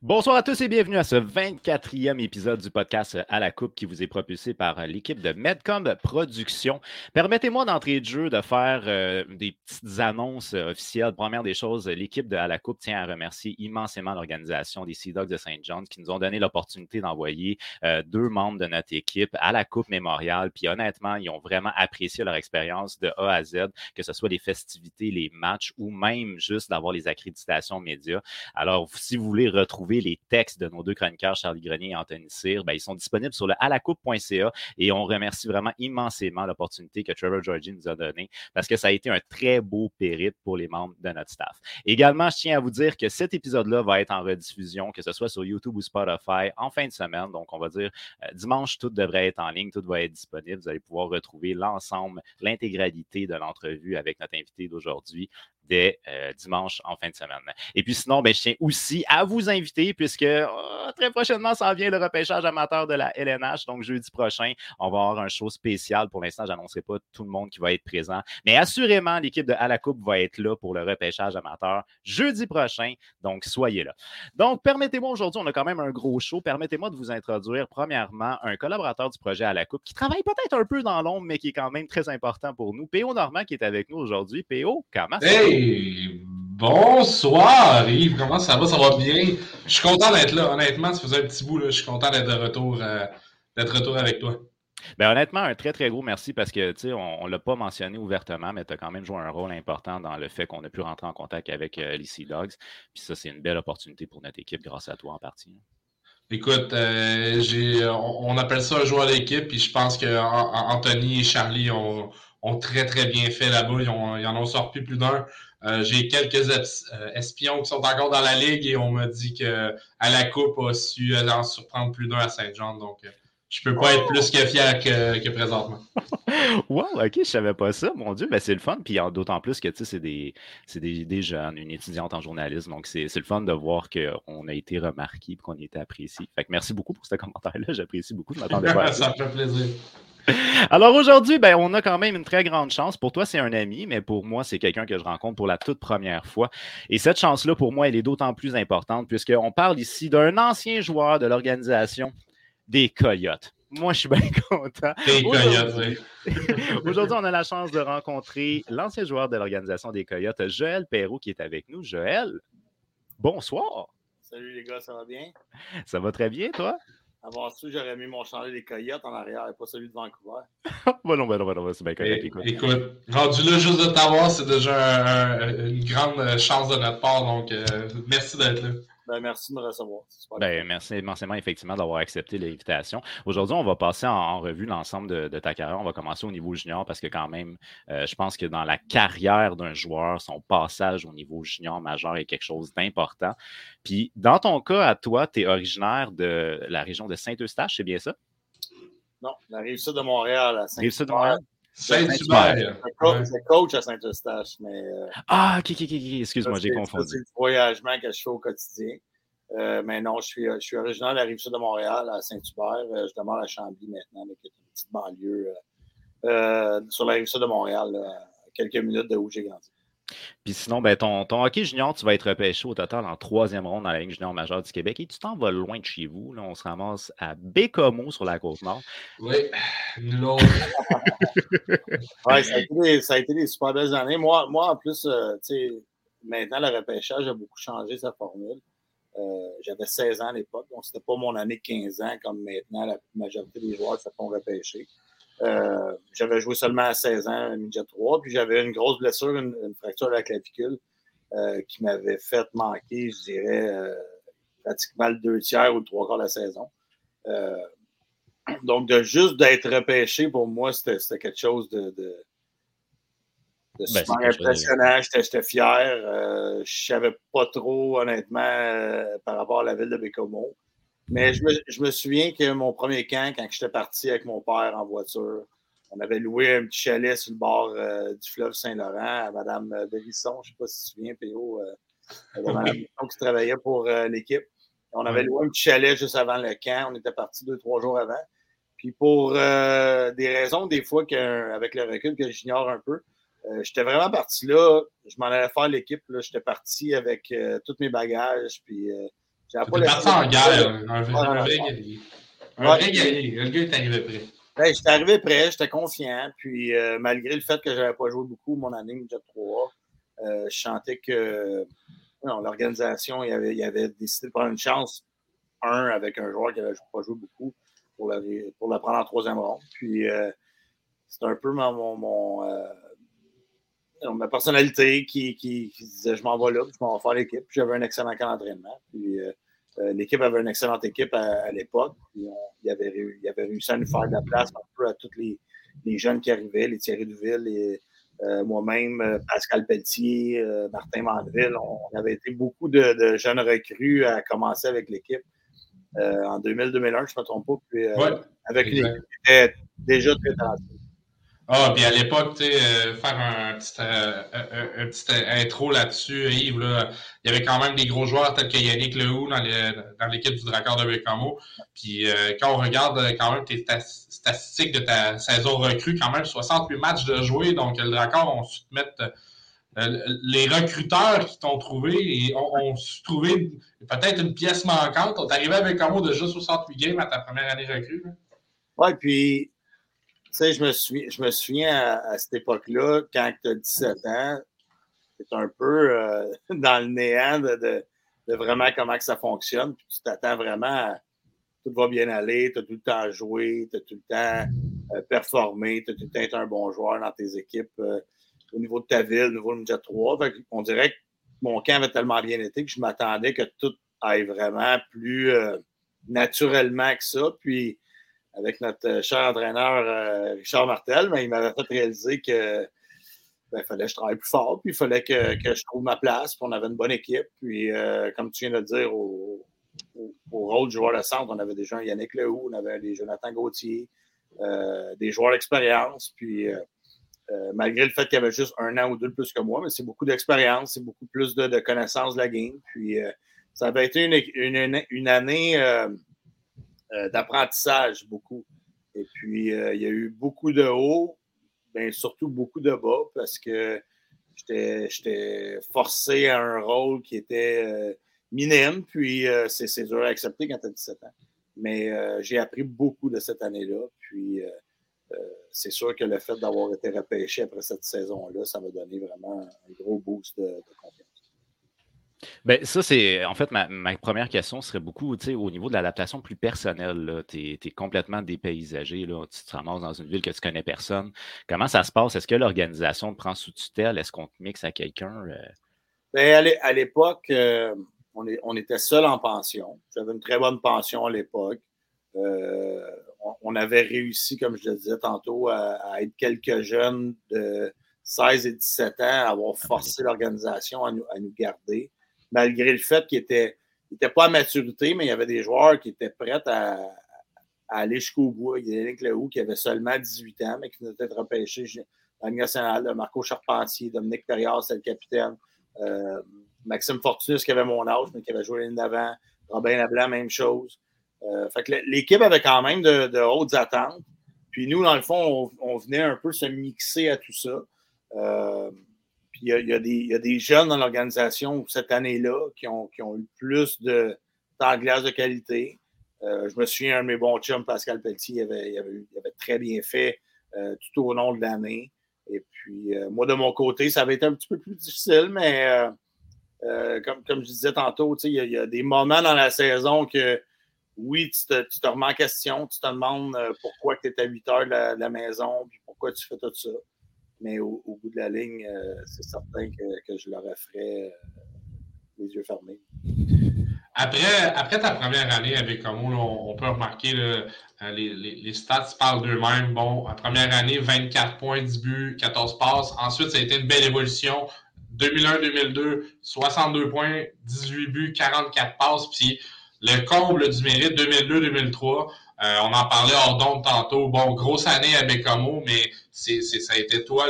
Bonsoir à tous et bienvenue à ce 24e épisode du podcast À la Coupe qui vous est propulsé par l'équipe de Medcom Productions. Permettez-moi d'entrée de jeu de faire des petites annonces officielles. Première des choses, l'équipe de À la Coupe tient à remercier immensément l'organisation des Sea Dogs de Saint John's qui nous ont donné l'opportunité d'envoyer deux membres de notre équipe à la Coupe Mémorial. Puis honnêtement, ils ont vraiment apprécié leur expérience de A à Z, que ce soit les festivités, les matchs ou même juste d'avoir les accréditations médias. Alors, si vous voulez retrouver les textes de nos deux chroniqueurs, Charlie Grenier et Anthony Cyr, ils sont disponibles sur le alacoupe.ca et on remercie vraiment immensément l'opportunité que Trevor Georgie nous a donnée parce que ça a été un très beau périple pour les membres de notre staff. Également, je tiens à vous dire que cet épisode-là va être en rediffusion, que ce soit sur YouTube ou Spotify, en fin de semaine. Donc, on va dire dimanche, tout devrait être en ligne, tout va être disponible. Vous allez pouvoir retrouver l'ensemble, l'intégralité de l'entrevue avec notre invité d'aujourd'hui dès dimanche en fin de semaine. Et puis sinon, je tiens aussi à vous inviter puisque très prochainement, s'en vient le repêchage amateur de la LNH. Donc, jeudi prochain, on va avoir un show spécial. Pour l'instant, je n'annoncerai pas tout le monde qui va être présent. Mais assurément, l'équipe de À la Coupe va être là pour le repêchage amateur jeudi prochain. Donc, soyez là. Donc, permettez-moi aujourd'hui, on a quand même un gros show. Permettez-moi de vous introduire premièrement un collaborateur du projet À la Coupe qui travaille peut-être un peu dans l'ombre, mais qui est quand même très important pour nous. P.O. Normand qui est avec nous aujourd'hui. P.O., comment ça va? Hey! Bonsoir Yves, comment ça va? Ça va bien? Je suis content d'être là, honnêtement, ça faisait un petit bout, là. Je suis content d'être de retour avec toi. Honnêtement, un très, très gros merci parce que, tu sais, on ne l'a pas mentionné ouvertement, mais tu as quand même joué un rôle important dans le fait qu'on a pu rentrer en contact avec les Sea Dogs. Puis ça, c'est une belle opportunité pour notre équipe grâce à toi en partie. Écoute, on appelle ça un joueur d'équipe, puis je pense que Anthony et Charlie ont très très bien fait là-bas. Ils en ont sorti plus d'un. J'ai quelques espions qui sont encore dans la ligue et on m'a dit que à la coupe a su en surprendre plus d'un à Saint-Jean. Donc, je peux pas être plus que fier que présentement. Wow, ok, je savais pas ça. Mon Dieu, c'est le fun. Puis d'autant plus que, tu sais, des jeunes, une étudiante en journalisme. Donc, c'est le fun de voir qu'on a été remarqué et qu'on a été apprécié. Fait que merci beaucoup pour ce commentaire-là. J'apprécie beaucoup. Je m'attendais pas à ça. Ça me fait plaisir. Alors aujourd'hui, on a quand même une très grande chance. Pour toi, c'est un ami, mais pour moi, c'est quelqu'un que je rencontre pour la toute première fois. Et cette chance-là, pour moi, elle est d'autant plus importante puisqu'on parle ici d'un ancien joueur de l'organisation des Coyotes. Moi, je suis bien content. Des Coyotes, oui. Aujourd'hui, on a la chance de rencontrer l'ancien joueur de l'organisation des Coyotes, Joël Perrault, qui est avec nous. Joël, bonsoir. Salut les gars, ça va bien? Ça va très bien, toi? Avant tout, j'aurais mis mon chandail des Coyotes en arrière et pas celui de Vancouver. non, c'est bien correct. Écoute, rendu là juste de t'avoir, c'est déjà une grande chance de notre part. Donc, merci d'être là. Merci de me recevoir. Merci immensément, effectivement, d'avoir accepté l'invitation. Aujourd'hui, on va passer en revue l'ensemble de ta carrière. On va commencer au niveau junior parce que quand même, je pense que dans la carrière d'un joueur, son passage au niveau junior majeur est quelque chose d'important. Puis, dans ton cas, à toi, tu es originaire de la région de Saint-Eustache, c'est bien ça? Non, la Rive-Sud de Montréal à Saint-Hubert. Rive-Sud de Montréal? Saint-Hubert. Je coach à Saint-Eustache, mais... ok, excuse-moi, j'ai confondu. C'est le voyagement que je fais au quotidien. Mais non, je suis originaire de la Rive-Sud de Montréal, à Saint-Hubert. Je demeure à Chambly maintenant, avec une petite banlieue sur la Rive-Sud de Montréal, à quelques minutes de où j'ai grandi. Puis sinon, ton hockey junior, tu vas être repêché au total en 3e ronde dans la Ligue junior majeure du Québec. Et tu t'en vas loin de chez vous. Là, on se ramasse à Bécomo sur la Côte-Nord. Oui, l'autre. Ouais, ça a été des super belles années. Moi en plus, maintenant, le repêchage a beaucoup changé sa formule. J'avais 16 ans à l'époque, donc c'était pas mon année de 15 ans comme maintenant, la majorité des joueurs se font repêcher. J'avais joué seulement à 16 ans à midget 3, puis j'avais une grosse blessure, une fracture de la clavicule qui m'avait fait manquer, je dirais, pratiquement le 2/3 ou le 3/4 de la saison. Donc, juste d'être repêché, pour moi, c'était quelque chose de super impressionnant. J'étais fier. Je ne savais pas trop, honnêtement, par rapport à la ville de Bécomo. Mais je me souviens que mon premier camp, quand j'étais parti avec mon père en voiture, on avait loué un petit chalet sur le bord du fleuve Saint-Laurent à Mme Delisson. Je ne sais pas si tu te souviens, P.O. Mme Delisson qui travaillait pour l'équipe. On avait loué un petit chalet juste avant le camp. On était parti 2-3 jours avant. Puis pour des raisons, des fois, avec le recul que j'ignore un peu, j'étais vraiment parti là. Je m'en allais faire l'équipe. J'étais parti avec tous mes bagages. Puis C'était parti en guerre, un vrai guerrier. Un vrai guerrier. Le gars est arrivé prêt. Ben, j'étais arrivé prêt, j'étais confiant. Puis, malgré le fait que je n'avais pas joué beaucoup mon année Midget 3, je sentais que l'organisation il avait décidé de prendre une chance, avec un joueur qui n'avait pas joué beaucoup pour le prendre en troisième ronde. Puis, c'est un peu ma personnalité qui disait je m'en vais là, puis je m'en vais faire l'équipe. Puis j'avais un excellent camp d'entraînement. Puis l'équipe avait une excellente équipe à l'époque. Puis il avait réussi à nous faire de la place un peu à tous les jeunes qui arrivaient, les Thierry Duville, moi-même, Pascal Pelletier, Martin Mandeville. On avait été beaucoup de jeunes recrues à commencer avec l'équipe en 2000-2001, je ne me trompe pas. Puis avec une équipe qui était déjà très talentueuse. Ah, puis à l'époque, tu sais, faire un petit intro là-dessus, Yves, là, il y avait quand même des gros joueurs tels que Yannick Lehoux dans l'équipe du Drakkar de Bécamo. Puis quand on regarde quand même tes statistiques de ta saison recrue, quand même 68 matchs de jouer, donc le Drakkar, on se mettre les recruteurs qui t'ont trouvé et ont su trouver peut-être une pièce manquante. On est arrivé à Bécamo de juste 68 games à ta première année recrue. Oui, puis tu sais, je me souviens à cette époque-là, quand tu as 17 ans, c'est un peu dans le néant de vraiment comment que ça fonctionne. Puis tu t'attends vraiment à tout va bien aller, tu as tout le temps joué, tu as tout le temps performé, tu as tout le temps été un bon joueur dans tes équipes au niveau de ta ville, au niveau de Midget 3. Fait on dirait que mon camp avait tellement bien été que je m'attendais que tout aille vraiment plus naturellement que ça. Puis avec notre cher entraîneur Richard Martel, mais il m'avait fait réaliser que fallait que je travaille plus fort, puis il fallait que je trouve ma place, puis on avait une bonne équipe. Puis, comme tu viens de le dire, au rôle de joueur de centre, on avait déjà un Yannick Lehoux, on avait des Jonathan Gauthier, des joueurs d'expérience. Puis, malgré le fait qu'il y avait juste 1 an ou 2 de plus que moi, mais c'est beaucoup d'expérience, c'est beaucoup plus de connaissances de la game. Puis, ça avait été une année d'apprentissage, beaucoup. Et puis, il y a eu beaucoup de hauts, bien, surtout beaucoup de bas, parce que j'étais forcé à un rôle qui était minime, puis c'est dur à accepter quand tu as 17 ans. Mais j'ai appris beaucoup de cette année-là, puis c'est sûr que le fait d'avoir été repêché après cette saison-là, ça m'a donné vraiment un gros boost de confiance. Ben, ça, c'est en fait ma première question serait beaucoup au niveau de l'adaptation plus personnelle. Tu es complètement dépaysagé. Là. Tu te ramasses dans une ville que tu connais personne. Comment ça se passe? Est-ce que l'organisation te prend sous tutelle? Est-ce qu'on te mixe à quelqu'un? Ben, à l'époque, on était seul en pension. J'avais une très bonne pension à l'époque. On avait réussi, comme je le disais tantôt, à être quelques jeunes de 16 et 17 ans à avoir forcé l'organisation à nous garder. Malgré le fait qu'il n'était pas à maturité, mais il y avait des joueurs qui étaient prêts à aller jusqu'au bout. Il y a Yannick Lehoux qui avait seulement 18 ans, mais qui venait d'être repêché dans la Ligue nationale. Marco Charpentier, Dominique Perriard, c'est le capitaine. Maxime Fortunus, qui avait mon âge, mais qui avait joué l'année d'avant. Robin Leblanc, même chose. Fait que l'équipe avait quand même de hautes attentes. Puis nous, dans le fond, on venait un peu se mixer à tout ça. Puis il y a des jeunes dans l'organisation cette année-là qui ont eu plus de temps de glace de qualité. Je me souviens, un de mes bons chums, Pascal Pelletier, il avait très bien fait tout au long de l'année. Et puis, moi, de mon côté, ça avait été un petit peu plus difficile, mais comme je disais tantôt, il y a des moments dans la saison que, oui, tu te remets en question, tu te demandes pourquoi tu es à 8 heures de la maison, puis pourquoi tu fais tout ça. Mais au bout de la ligne, c'est certain que je le referais les yeux fermés. Après ta première année avec Bécamo, on peut remarquer les stats parlent d'eux-mêmes. Bon, la première année, 24 points, 10 buts, 14 passes. Ensuite, ça a été une belle évolution. 2001-2002, 62 points, 18 buts, 44 passes. Puis le comble du mérite, 2002-2003. On en parlait hors d'onde tantôt. Bon, grosse année à Bécamo, mais ça a été toi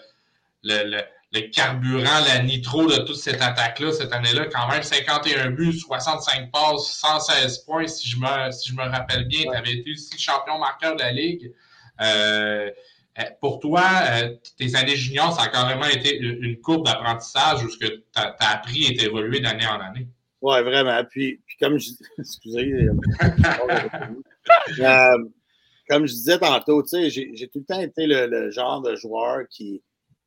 le carburant, la nitro de toute cette attaque-là, cette année-là. Quand même, 51 buts, 65 passes, 116 points, si je me rappelle bien. Tu avais été aussi champion marqueur de la Ligue. Pour toi, tes années juniors, ça a carrément été une courbe d'apprentissage où ce que tu as appris et évolué d'année en année. Oui, vraiment. Puis comme je excusez, comme je disais tantôt, tu sais, j'ai tout le temps été le genre de joueur qui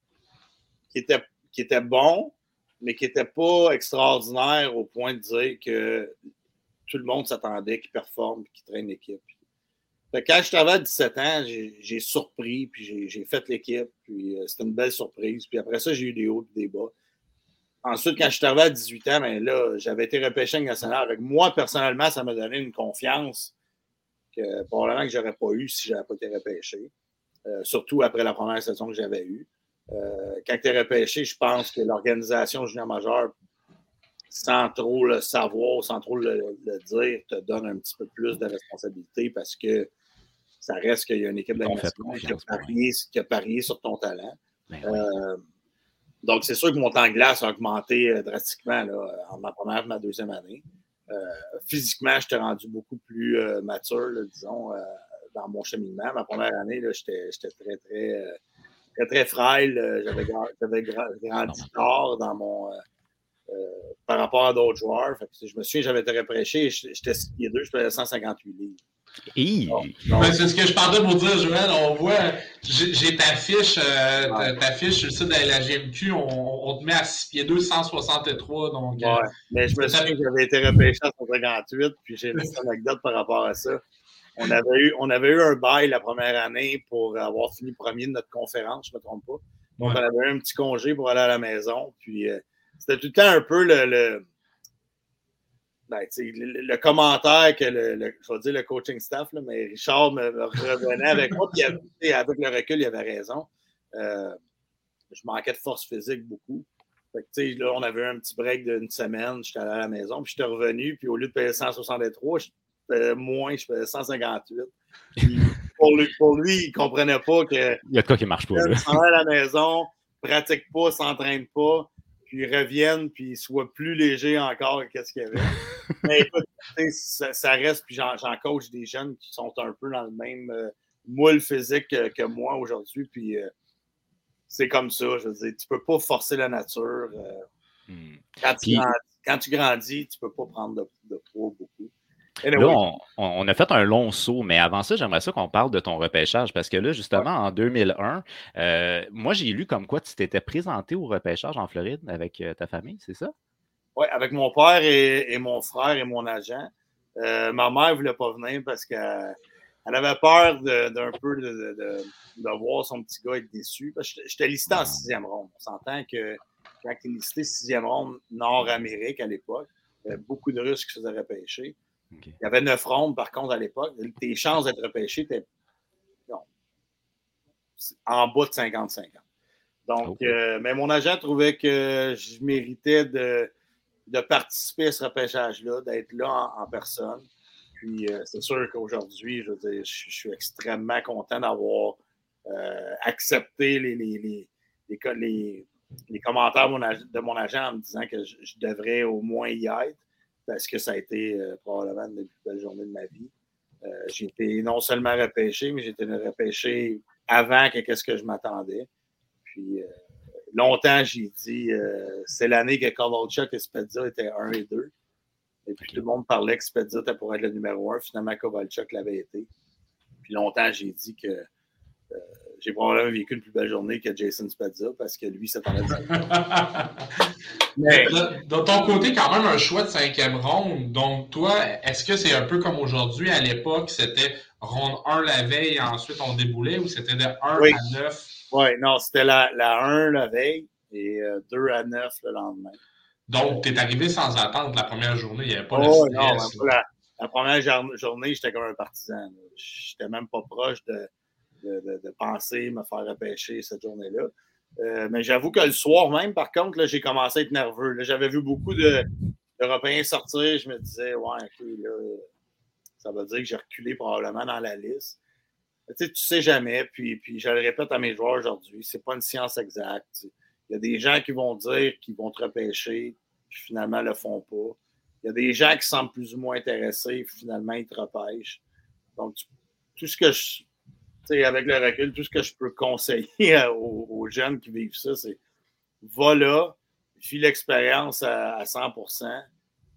était bon, mais qui n'était pas extraordinaire au point de dire que tout le monde s'attendait qu'il performe et qu'il traîne l'équipe. Fait que quand je suis arrivé à 17 ans, j'ai surpris, puis j'ai fait l'équipe, puis c'était une belle surprise. Puis après ça, j'ai eu des hauts et des bas. Ensuite, quand je suis arrivé à 18 ans, ben là, j'avais été repêché en national. Avec moi, personnellement, ça m'a donné une confiance que probablement que je n'aurais pas eu si je n'avais pas été repêché. Surtout après la première saison que j'avais eue. Quand tu es repêché, je pense que l'organisation junior majeure, sans trop le savoir, sans trop le dire, te donne un petit peu plus de responsabilité parce que ça reste qu'il y a une équipe d'animation qui a parié sur ton talent. Donc, c'est sûr que mon temps de glace a augmenté drastiquement là, en ma première et ma deuxième année. Physiquement, j'étais rendu beaucoup plus mature, là, disons, dans mon cheminement. Ma première année, là, j'étais très frêle. J'avais grandi tard dans mon... par rapport à d'autres joueurs. Fait que je me souviens, j'avais été repêché, j'étais 6 pieds 2, je faisais 158 livres. C'est ce que je parlais pour dire, Joël. On voit, j'ai ta fiche sur le site de la GMQ, on te met à 6 pieds 2, 163. Donc, mais je me souviens que j'avais été repêché à 158, puis j'ai une petite anecdote par rapport à ça. On avait eu un bail la première année pour avoir fini premier de notre conférence, je ne me trompe pas. Donc, on avait eu un petit congé pour aller à la maison, puis c'était tout le temps un peu le commentaire que je vais dire le coaching staff, là, mais Richard me revenait avec moi, puis avec le recul, il avait raison. Je manquais de force physique beaucoup. Fait que, là, on avait eu un petit break d'une semaine, j'étais allé à la maison, puis j'étais revenu, puis au lieu de payer 163, je payais 158. Puis, pour lui, il ne comprenait pas que... Il y a de quoi qui ne marche pas. Ils s'en à la maison, ne pratiquent pas, ne s'entraînent pas, puis ils reviennent, puis ils soient plus légers encore que ce qu'il y avait. Mais écoute, ça reste, puis j'en coach des jeunes qui sont un peu dans le même moule physique que moi aujourd'hui, puis c'est comme ça, je veux dire, tu peux pas forcer la nature. Quand tu grandis, tu peux pas prendre de poids beaucoup. Là, on a fait un long saut, mais avant ça, j'aimerais ça qu'on parle de ton repêchage parce que là, justement, en 2001, moi, j'ai lu comme quoi tu t'étais présenté au repêchage en Floride avec ta famille, c'est ça? Oui, avec mon père et mon frère et mon agent. Ma mère ne voulait pas venir parce qu'elle avait peur d'un peu de voir son petit gars être déçu. J'étais listé en 6e ronde. On s'entend que quand tu es listé 6e ronde Nord-Amérique à l'époque, il y avait beaucoup de Russes qui se faisaient repêcher. Okay. Il y avait 9 rondes, par contre, à l'époque. Tes chances d'être repêché étaient en bas de 50-50. Donc, mais mon agent trouvait que je méritais de participer à ce repêchage-là, d'être là en personne. Puis, c'est sûr qu'aujourd'hui, je veux dire, je suis extrêmement content d'avoir accepté les commentaires de mon agent en me disant que je devrais au moins y être. Parce que ça a été probablement une des plus belles journées de ma vie. J'ai été non seulement repêché, mais j'ai été repêché avant qu'est-ce que je m'attendais. Puis longtemps, j'ai dit c'est l'année que Kovalchuk et Spezza étaient 1 et 2. Et puis tout le monde parlait que Spezza était pour être le numéro 1. Finalement, Kovalchuk l'avait été. Puis longtemps, j'ai dit que j'ai probablement vécu une plus belle journée que Jason Spezza parce que lui, ça t'en a Mais de ton côté, quand même un choix de 5e ronde. Donc, toi, est-ce que c'est un peu comme aujourd'hui? À l'époque, c'était ronde 1 la veille et ensuite on déboulait ou c'était de 1 à 9? Oui, non, c'était la 1 la veille et 2 à 9 le lendemain. Donc, tu es arrivé sans attendre la première journée. Il n'y avait pas de stress. Non, la première journée, j'étais comme un partisan. Je n'étais même pas proche de penser me faire repêcher cette journée-là. Mais j'avoue que le soir même, par contre, là, j'ai commencé à être nerveux. Là, j'avais vu beaucoup d'Européens sortir. Je me disais, ouais, OK, là, ça veut dire que j'ai reculé probablement dans la liste. Tu sais jamais. Puis je le répète à mes joueurs aujourd'hui, c'est pas une science exacte. Il y a des gens qui vont dire qu'ils vont te repêcher, puis finalement, le font pas. Il y a des gens qui semblent plus ou moins intéressés, puis finalement, ils te repêchent. Donc, tout ce que avec le recul, tout ce que je peux conseiller aux jeunes qui vivent ça, c'est va là, vis l'expérience à 100%,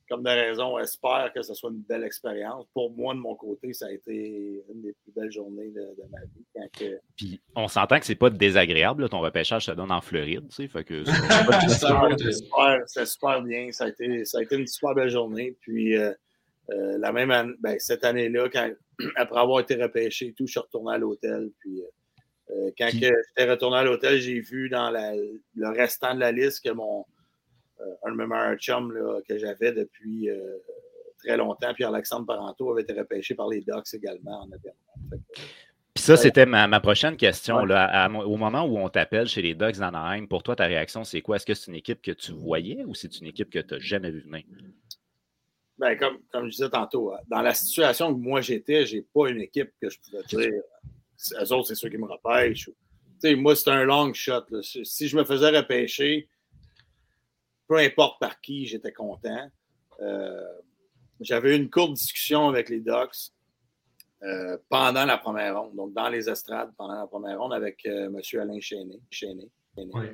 comme de raison, espère que ce soit une belle expérience. Pour moi, de mon côté, ça a été une des plus belles journées de ma vie. Puis, on s'entend que c'est pas désagréable, là, ton repêchage se donne en Floride, tu sais, fait que c'est super bien. Ça a été une super belle journée. Puis, la même année, cette année-là, après avoir été repêché et tout, je suis retourné à l'hôtel. Puis, quand j'étais retourné à l'hôtel, j'ai vu dans le restant de la liste que un de mes meilleurs chums là, que j'avais depuis très longtemps, Pierre-Alexandre Parenteau, avait été repêché par les Ducks également en Abermont. Puis ça, c'était ma prochaine question. Ouais. Là, au moment où on t'appelle chez les Ducks d'Anaheim, pour toi, ta réaction, c'est quoi? Est-ce que c'est une équipe que tu voyais ou c'est une équipe que tu n'as jamais vu venir? Ben, comme je disais tantôt, dans la situation où moi j'étais, j'ai pas une équipe que je pouvais dire. Eux autres, c'est ceux qui me repêchent. Moi, c'est un long shot. Là. Si je me faisais repêcher, peu importe par qui, j'étais content. J'avais eu une courte discussion avec les Ducks pendant la première ronde, donc dans les estrades pendant la première ronde avec M. Alain Chéné, oui.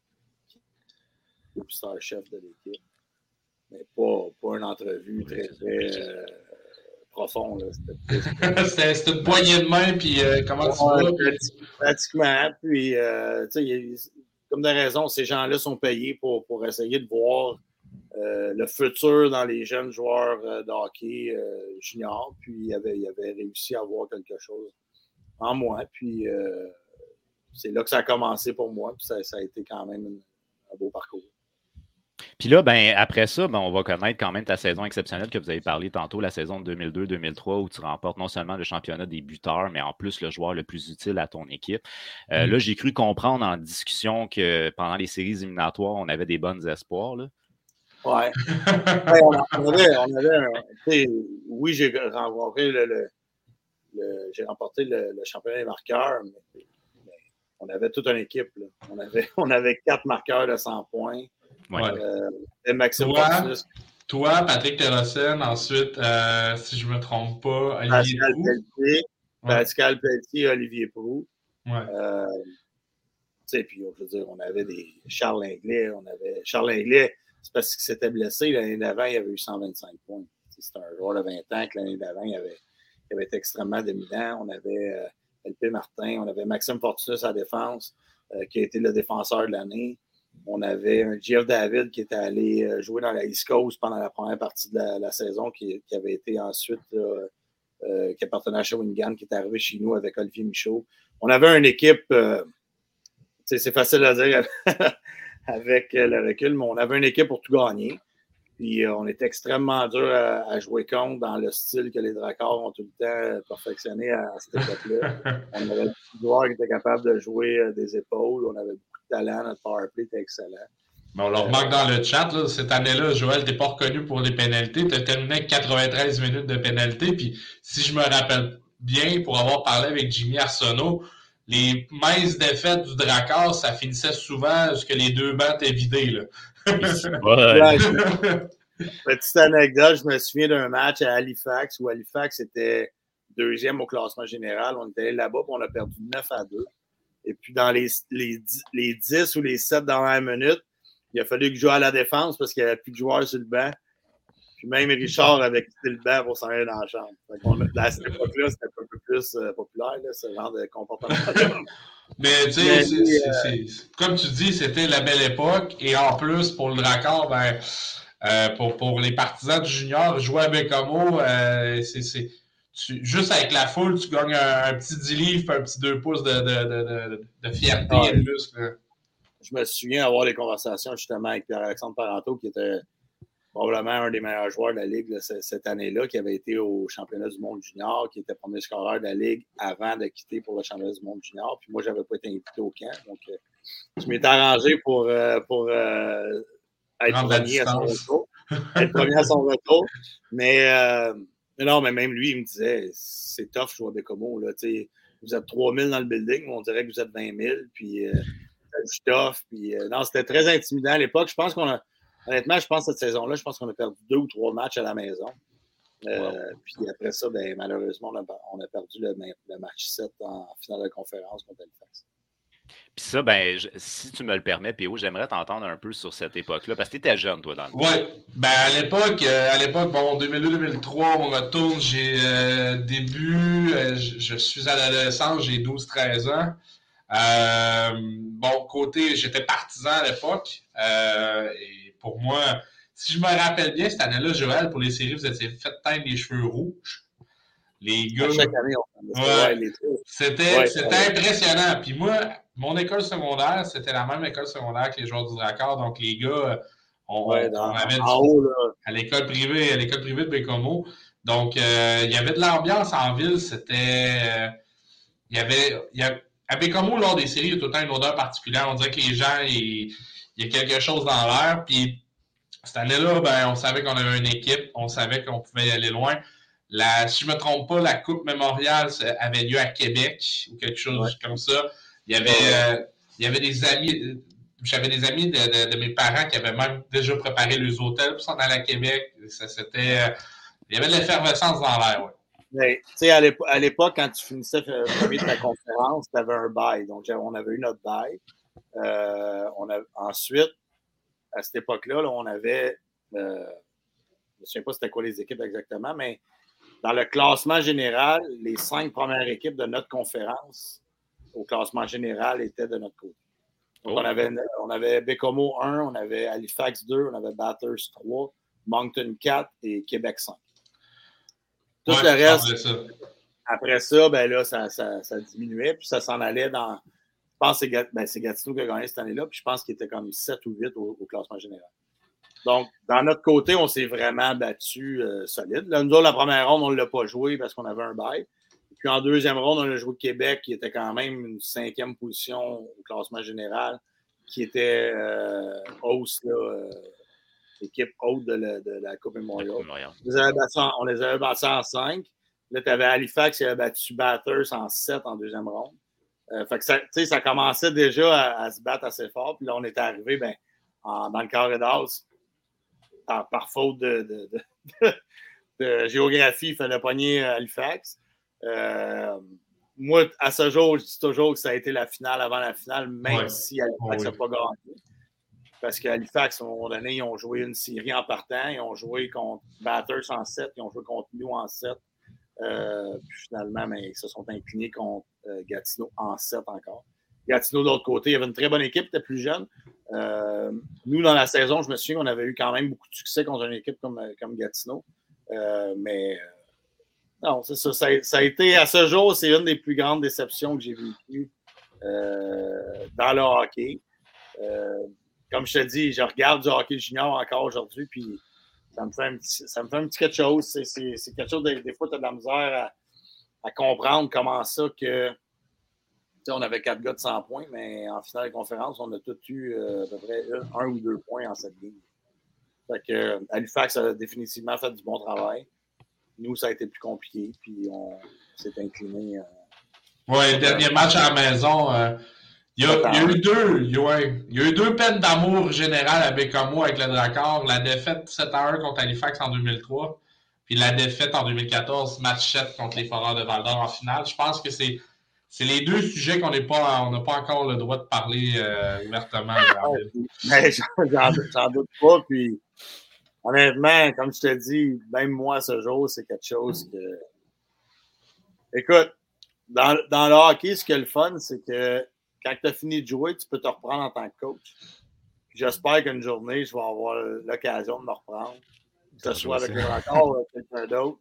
le star-chef de l'équipe. Mais pas une entrevue très profonde. C'était une poignée de main, puis comment tu vas? Pratiquement. Puis, comme de raison, ces gens-là sont payés pour essayer de voir le futur dans les jeunes joueurs de hockey junior. Puis, il avait réussi à voir quelque chose en moi. Puis, c'est là que ça a commencé pour moi. Puis, ça a été quand même un beau parcours. Puis là, après ça, on va connaître quand même ta saison exceptionnelle que vous avez parlé tantôt, la saison de 2002-2003, où tu remportes non seulement le championnat des buteurs, mais en plus le joueur le plus utile à ton équipe. Là, j'ai cru comprendre en discussion que pendant les séries éliminatoires, on avait des bonnes espoirs. Là. Ouais. Oui, j'ai remporté j'ai remporté le championnat des marqueurs, mais on avait toute une équipe. Là. On avait 4 marqueurs de 100 points. Ouais. Maxime toi, Patrick Terracène, ensuite, si je ne me trompe pas, Olivier Proulx. Pascal Pelletier, Olivier Proulx. Ouais. Puis, je veux dire, on avait des Charles Linglet. Charles Linglet, c'est parce qu'il s'était blessé. L'année d'avant, il avait eu 125 points. C'est un joueur de 20 ans que l'année d'avant, il avait été extrêmement dominant. On avait LP Martin, on avait Maxime Fortunus à la défense, qui a été le défenseur de l'année. On avait un Jeff David qui était allé jouer dans la East Coast pendant la première partie de la saison, qui avait été ensuite, qui appartenait à Shawinigan, qui est arrivé chez nous avec Olivier Michaud. On avait une équipe, c'est facile à dire avec le recul, mais on avait une équipe pour tout gagner. Puis on était extrêmement dur à jouer contre dans le style que les Dracars ont tout le temps perfectionné à cette époque-là. On avait des joueurs qui étaient capables de jouer des épaules. On avait beaucoup de talent. Notre powerplay était excellent. Mais on le remarque dans le chat, là, cette année-là, Joël, tu n'es pas reconnu pour les pénalités. Tu as terminé avec 93 minutes de pénalité. Puis si je me rappelle bien, pour avoir parlé avec Jimmy Arsenault, les minces défaites du Drakkar, ça finissait souvent parce que les 2 bancs étaient vidés. Là. Petite anecdote, je me souviens d'un match à Halifax où Halifax était 2e au classement général. On était allé là-bas et on a perdu 9-2. Et puis dans les 10 ou les 7 dernières minutes, il a fallu que je joue à la défense parce qu'il n'y avait plus de joueurs sur le banc. Puis même Richard avait quitté le banc pour s'en aller dans la chambre. À cette époque-là, c'était un peu plus populaire, là, ce genre de comportement. Mais tu sais, comme tu dis, c'était la belle époque. Et en plus, pour le Drakkar, pour les partisans du junior, jouer à Bécomo, juste avec la foule, tu gagnes un petit 10 livres, un petit 2 pouces de fierté et de muscle. Je me souviens avoir des conversations justement avec Pierre-Alexandre Parenteau, qui était probablement un des meilleurs joueurs de la Ligue cette année-là, qui avait été au championnat du monde junior, qui était premier scoreur de la Ligue avant de quitter pour le championnat du monde junior. Puis moi, je n'avais pas été invité au camp. Donc, je m'étais arrangé pour être premier à son retour. Être premier à son retour. Mais non, mais même lui, il me disait, c'est tough, jouer à Bécomo. Là, vous êtes 3000 dans le building, mais on dirait que vous êtes 20 000. Puis, c'est tough. Puis, non, c'était très intimidant à l'époque. Je pense honnêtement, je pense que cette saison-là, je pense qu'on a perdu 2 ou 3 matchs à la maison. Puis après ça, malheureusement, on a perdu le match 7 en finale de conférence contre Halifax. Puis ça, ben, si tu me le permets, P.O., j'aimerais t'entendre un peu sur cette époque-là, parce que tu étais jeune, toi, dans le temps. Oui, ben à l'époque, bon, 2002-2003, on retourne, j'ai je suis à l'adolescence, j'ai 12-13 ans. Bon, côté, j'étais partisan à l'époque. Et pour moi, si je me rappelle bien, cette année-là, Joël, pour les séries, vous étiez fait teindre les cheveux rouges. Les gars. À chaque année, on fait Ouais, les trucs. c'était impressionnant. Puis moi, mon école secondaire, c'était la même école secondaire que les joueurs du Drakkar. Donc, les gars, on avait en haut, là. à l'école privée de Bécomo. Donc, il y avait de l'ambiance en ville. C'était. À Bécomo, lors des séries, il y a tout le temps une odeur particulière. On dirait que les gens, il y a quelque chose dans l'air. Puis, cette année-là, ben, on savait qu'on avait une équipe. On savait qu'on pouvait y aller loin. Si je ne me trompe pas, la Coupe Mémoriale avait lieu à Québec ou quelque chose comme ça. Il y avait des amis. J'avais des amis de mes parents qui avaient même déjà préparé les hôtels pour s'en aller à Québec. Il y avait de l'effervescence dans l'air, oui. Tu sais, à l'époque, quand tu finissais premier de ta conférence, tu avais un bail. Donc, on avait eu notre bail. Ensuite, à cette époque-là, on avait, je ne sais pas c'était quoi les équipes exactement, mais dans le classement général, les 5 premières équipes de notre conférence au classement général étaient de notre côté. Donc, on avait Bécomo 1, on avait Halifax 2, on avait Bathurst 3, Moncton 4 et Québec 5. Tout le reste, après ça, ben là, ça diminuait, puis ça s'en allait dans. Je pense que c'est Gatineau qui a gagné cette année-là, puis je pense qu'il était comme 7 ou 8 au classement général. Donc, dans notre côté, on s'est vraiment battu solide. Là, nous autres, la première ronde, on ne l'a pas joué parce qu'on avait un bail. Puis en deuxième ronde, on a joué Québec, qui était quand même une 5e position au classement général, qui était host, équipe haute de la Coupe Memorial. On les avait battus en 5. Là, tu avais Halifax qui avait battu Bathurst en 7 en deuxième ronde. Fait que ça commençait déjà à se battre assez fort. Puis là, on était arrivé dans le carré d'as. Par faute de géographie, il fallait pogner Halifax. Moi, à ce jour, je dis toujours que ça a été la finale avant la finale, même si Halifax n'a pas gagné. Parce qu'à Halifax, à un moment donné, ils ont joué une série en partant. Ils ont joué contre Bathurst en 7. Ils ont joué contre nous en 7. Puis finalement, ils se sont inclinés contre Gatineau en 7 encore. Gatineau, de l'autre côté, il y avait une très bonne équipe, était plus jeune. Nous, dans la saison, je me souviens qu'on avait eu quand même beaucoup de succès contre une équipe comme Gatineau. Non, c'est ça. Ça a été, à ce jour, c'est une des plus grandes déceptions que j'ai vécues dans le hockey. Comme je te dis, je regarde du hockey junior encore aujourd'hui, puis ça me fait un petit quelque chose. C'est quelque chose, des fois, tu as de la misère à comprendre comment ça que. On avait 4 gars de 100 points, mais en finale de conférence, on a tous eu à peu près 1 ou 2 points en cette ligne. Fait que Halifax a définitivement fait du bon travail. Nous, ça a été plus compliqué, puis on s'est incliné. Oui, le dernier match à la maison, il y a eu deux peines d'amour générales à Bécomo avec le Drakkar. La défaite 7-1 contre Halifax en 2003, puis la défaite en 2014, match 7 contre les Foreurs de Val-d'Or en finale. Je pense que c'est les deux sujets qu'on n'a pas encore le droit de parler ouvertement. Mais j'en doute pas. Puis, honnêtement, comme je te dis, même moi, à ce jour, c'est quelque chose que. Écoute, dans le hockey, ce qui est le fun, c'est que quand tu as fini de jouer, tu peux te reprendre en tant que coach. Puis j'espère qu'une journée, je vais avoir l'occasion de me reprendre, que ce soit avec le Drakkar ou avec quelqu'un d'autre,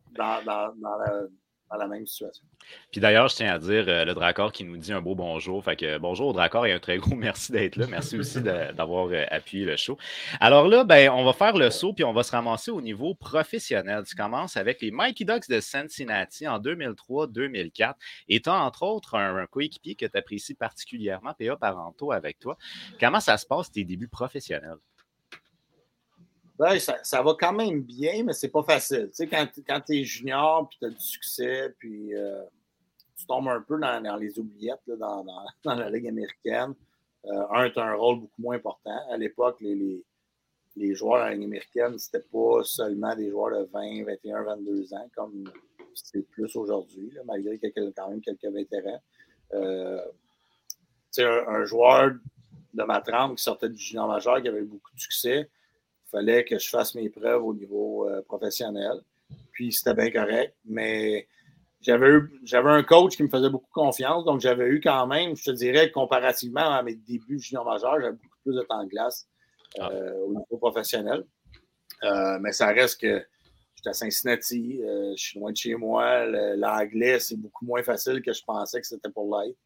dans la même situation. Puis d'ailleurs, je tiens à dire, le Drakkar qui nous dit un beau bonjour. Fait que bonjour au Drakkar et un très gros merci d'être là. Merci aussi d'avoir appuyé le show. Alors là, on va faire le saut puis on va se ramasser au niveau professionnel. Tu commences avec les Mighty Ducks de Cincinnati en 2003-2004. Et tu as entre autres un coéquipier que tu apprécies particulièrement, P.A. Parenteau, avec toi. Comment ça se passe tes débuts professionnels? Ça va quand même bien, mais c'est pas facile. Tu sais, quand tu es junior, puis tu as du succès, puis tu tombes un peu dans les oubliettes là, dans la Ligue américaine. Tu as un rôle beaucoup moins important. À l'époque, les joueurs dans la Ligue américaine, c'était pas seulement des joueurs de 20, 21, 22 ans, comme c'est plus aujourd'hui, malgré quand même quelques vétérans. un joueur de ma trempe qui sortait du junior majeur, qui avait eu beaucoup de succès. Il fallait que je fasse mes preuves au niveau professionnel. Puis c'était bien correct. Mais j'avais un coach qui me faisait beaucoup confiance. Donc j'avais eu quand même, je te dirais, comparativement à mes débuts junior majeur, j'avais beaucoup plus de temps de glace au niveau professionnel. Mais ça reste que j'étais à Cincinnati, je suis loin de chez moi. L'anglais, c'est beaucoup moins facile que je pensais que c'était pour l'être.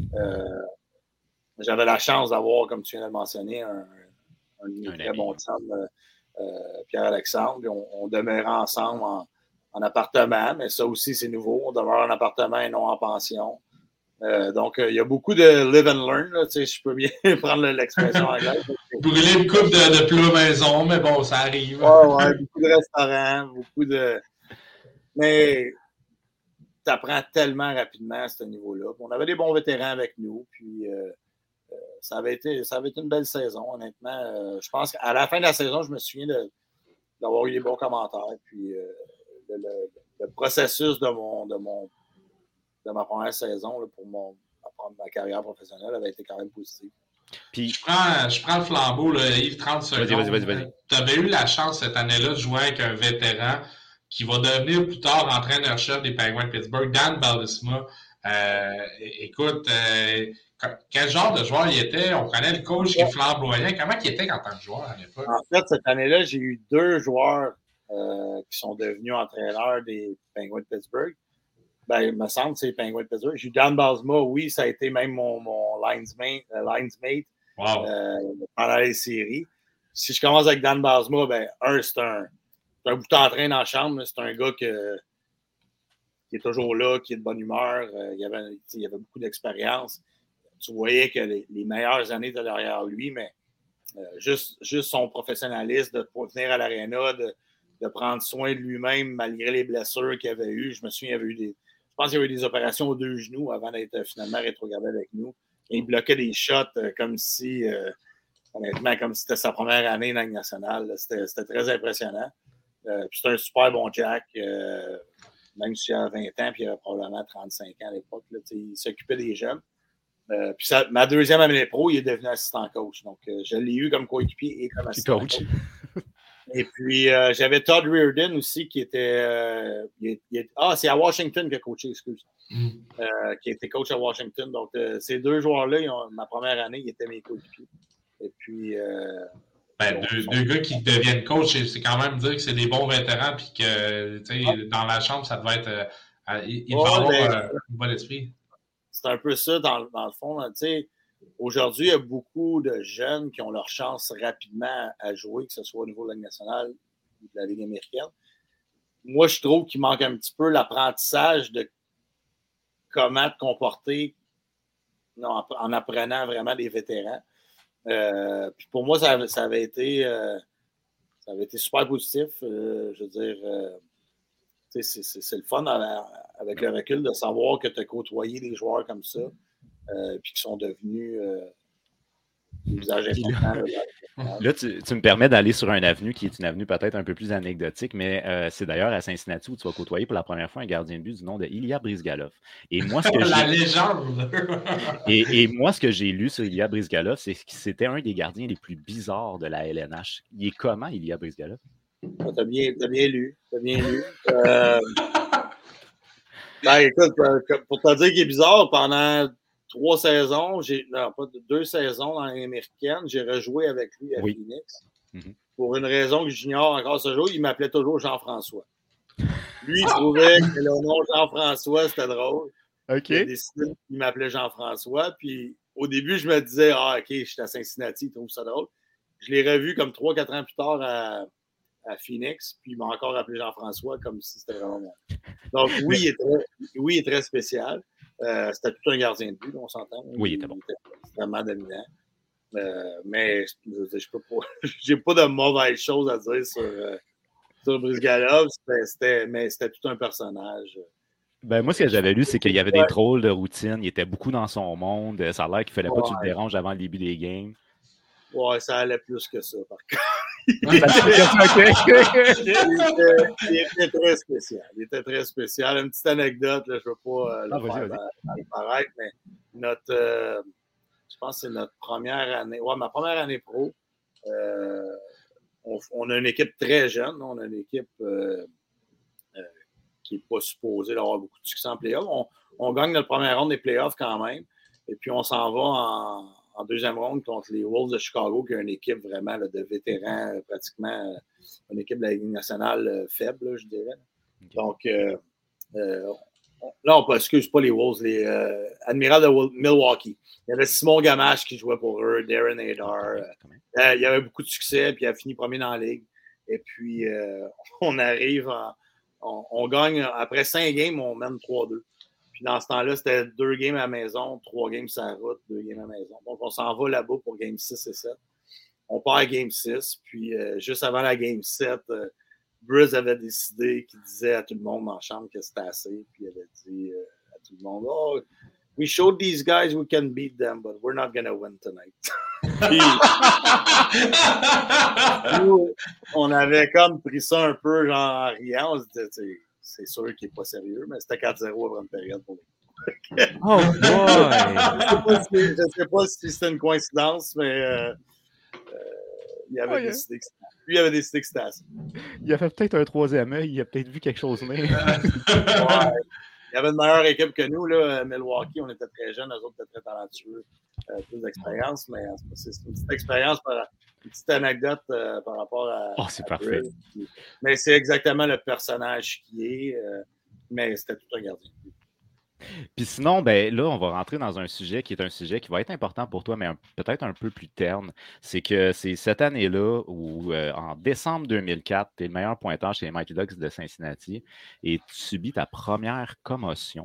J'avais la chance d'avoir, comme tu viens de le mentionner, un très bon chum, Pierre-Alexandre. On demeurait ensemble en appartement, mais ça aussi, c'est nouveau. On demeure en appartement et non en pension. Donc, il y a beaucoup de live and learn. Là, je peux bien prendre l'expression anglaise. Brûler une coupe de plats maison, mais bon, ça arrive. Ouais, beaucoup de restaurants, beaucoup de... Mais tu apprends tellement rapidement à ce niveau-là. On avait des bons vétérans avec nous, puis ça avait été une belle saison, honnêtement. Je pense qu'à la fin de la saison, je me souviens d'avoir eu des bons commentaires, puis le processus de ma première saison là, pour ma carrière professionnelle avait été quand même positif. Puis, je prends le flambeau, là, Yves, 30 secondes. Vas-y. Tu avais eu la chance cette année-là de jouer avec un vétéran qui va devenir plus tard entraîneur-chef des Penguins de Pittsburgh, Dan Baldisma. Écoute, quel genre de joueur il était? On prenait le coach qui est flamboyant. Comment il était en tant que joueur à l'époque? En fait, cette année-là, j'ai eu 2 joueurs qui sont devenus entraîneurs des Penguins de Pittsburgh. Ben, il me semble que c'est les Penguins de Pittsburgh. J'ai eu Dan Baldisma, oui, ça a été même mon linesmate pendant les séries. Si je commence avec Dan Baldisma, c'est un bout en train dans la chambre. C'est un gars qui est toujours là, qui est de bonne humeur. Il avait beaucoup d'expérience. Tu voyais que les meilleures années étaient derrière lui, mais juste son professionnalisme de venir à l'aréna, de prendre soin de lui-même malgré les blessures qu'il avait eues. Je me souviens, je pense qu'il y avait eu des opérations aux 2 genoux avant d'être finalement rétrogradé avec nous. Et il bloquait des shots comme si, honnêtement, comme si c'était sa première année dans la Ligue nationale. C'était très impressionnant. Puis c'est un super bon Jack, même s'il a 20 ans, puis il avait probablement 35 ans à l'époque. Là, il s'occupait des jeunes. Puis ma deuxième année pro, il est devenu assistant coach. Donc, je l'ai eu comme coéquipier et comme assistant coach. Et puis, j'avais Todd Reardon aussi qui était... c'est à Washington qu'il a coaché, excuse. Qui était coach à Washington. Donc, ces 2 joueurs-là, ma première année, ils étaient mes coéquipiers. Et puis... deux gars qui deviennent coach, c'est quand même dire que c'est des bons vétérans puis que dans la chambre, ça devait être... il devait avoir un bon esprit. C'est un peu ça dans le fond. Aujourd'hui, il y a beaucoup de jeunes qui ont leur chance rapidement à jouer, que ce soit au niveau de la Ligue nationale ou de la Ligue américaine. Moi, je trouve qu'il manque un petit peu l'apprentissage de comment te comporter en apprenant vraiment des vétérans. Puis pour moi, ça avait été super positif. Je veux dire, c'est le fun avec le recul de savoir que tu as côtoyé des joueurs comme ça, puis qui sont devenus des visages importants. Là, tu me permets d'aller sur une avenue qui est une avenue peut-être un peu plus anecdotique, mais c'est d'ailleurs à Cincinnati où tu vas côtoyer pour la première fois un gardien de but du nom de Ilya Bryzgalov. Et moi, la légende! et moi, ce que j'ai lu sur Ilya Bryzgalov, c'est que c'était un des gardiens les plus bizarres de la LNH. Il est comment, Ilya Bryzgalov? T'as bien lu. Écoute, pour te dire qu'il est bizarre, pendant 3 saisons, 2 saisons dans l'année américaine, j'ai rejoué avec lui à Phoenix. Mm-hmm. Pour une raison que j'ignore encore ce jour, il m'appelait toujours Jean-François. Lui, il trouvait que le nom Jean-François, c'était drôle. OK. Il a décidé qu'il m'appelait Jean-François. Puis au début, je me disais, OK, je suis à Cincinnati, il trouve ça drôle. Je l'ai revu comme 3-4 ans plus tard à Phoenix, puis il m'a encore appelé Jean-François comme si c'était vraiment moi. Donc, oui, il est très spécial. C'était tout un gardien de but, on s'entend. Oui, il était bon. Il était extrêmement dominant. Mais j'ai pas de mauvaises choses à dire sur Bryzgalov, mais c'était tout un personnage. Moi, ce que j'avais lu, c'est qu'il y avait des drôles de routine. Il était beaucoup dans son monde. Ça a l'air qu'il ne fallait pas que tu le déranges avant le début des games. Ouais, ça allait plus que ça, par contre. Il était très spécial. Il était très spécial. Une petite anecdote, là, je ne veux pas le faire paraître, mais je pense que c'est notre première année. Ouais, ma première année pro. On a une équipe très jeune. On a une équipe qui n'est pas supposée d'avoir beaucoup de succès en playoff. On gagne notre première ronde des playoffs quand même. Et puis, on s'en va en deuxième ronde contre les Wolves de Chicago, qui est une équipe vraiment là, de vétérans, pratiquement une équipe de la Ligue nationale faible, là, je dirais. Okay. Donc, non, excuse pas les Wolves, les Admiral de Milwaukee. Il y avait Simon Gamache qui jouait pour eux, Darren Hadar. Il y avait beaucoup de succès, puis il a fini premier dans la Ligue. Et puis, on arrive, on gagne, après 5 games, on mène 3-2. Puis dans ce temps-là, c'était 2 games à la maison, 3 games sur la route, 2 games à la maison. Donc, on s'en va là-bas pour game 6 et 7. On part à game 6, puis juste avant la game 7, Bruce avait décidé qu'il disait à tout le monde dans la chambre que c'était assez, puis il avait dit à tout le monde, « Oh, we showed these guys we can beat them, but we're not gonna win tonight. » Puis, nous, on avait comme pris ça un peu genre en riant, on se disait, c'est sûr qu'il n'est pas sérieux, mais c'était 4-0 avant une période pour nous. Oh boy! Je ne sais pas si c'était une coïncidence, mais il avait décidé que c'était. Lui, il avait décidé que c'était assez. Il a fait peut-être un troisième œil, il a peut-être vu quelque chose venir. Ouais. Il y avait une meilleure équipe que nous, là, Milwaukee, on était très jeunes, eux autres étaient très talentueux, plus d'expérience, mais c'est une petite expérience, une petite anecdote par rapport à. Oh, c'est parfait. Mais c'est exactement le personnage qui est, mais c'était tout un gardien. Puis sinon, ben là, on va rentrer dans un sujet qui est un sujet qui va être important pour toi, mais peut-être un peu plus terne. C'est que c'est cette année-là où, en décembre 2004, tu es le meilleur pointeur chez les Mighty Ducks de Cincinnati et tu subis ta première commotion.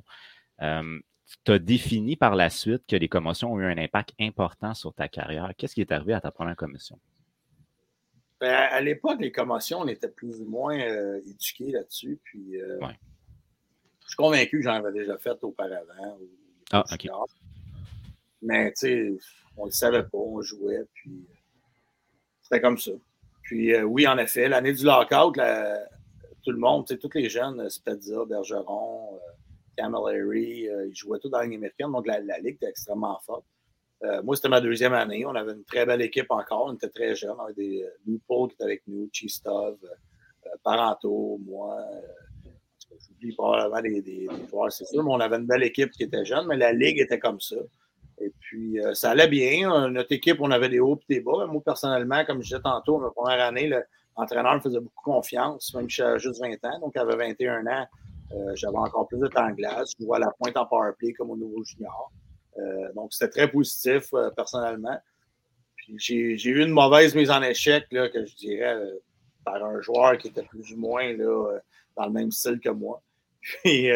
Tu as défini par la suite que les commotions ont eu un impact important sur ta carrière. Qu'est-ce qui est arrivé à ta première commotion? Ben, à l'époque, les commotions, on était plus ou moins éduqués là-dessus. Puis, ouais. Je suis convaincu que j'en avais déjà fait auparavant. OK. Mais, tu sais, on ne le savait pas, on jouait, puis c'était comme ça. Puis, oui, en effet, l'année du lockout, tout le monde, tu sais, tous les jeunes, Spezza, Bergeron, Camilleri, ils jouaient tous dans la Ligue américaine, donc la Ligue était extrêmement forte. Moi, c'était ma deuxième année. On avait une très belle équipe encore. On était très jeunes. On avait des Newport qui étaient avec nous, Chistov, Paranto, moi. J'oublie probablement des joueurs, c'est sûr, mais on avait une belle équipe qui était jeune, mais la Ligue était comme ça. Et puis, ça allait bien. Notre équipe, on avait des hauts et des bas. Moi, personnellement, comme je disais tantôt, ma première année, l'entraîneur me faisait beaucoup confiance, même si j'avais juste 20 ans. Donc, j'avais 21 ans. J'avais encore plus de temps de glace. Je jouais à la pointe en powerplay comme au nouveau junior. Donc, c'était très positif, personnellement. Puis, j'ai eu une mauvaise mise en échec, là, que je dirais, par un joueur qui était plus ou moins là, dans le même style que moi. Puis,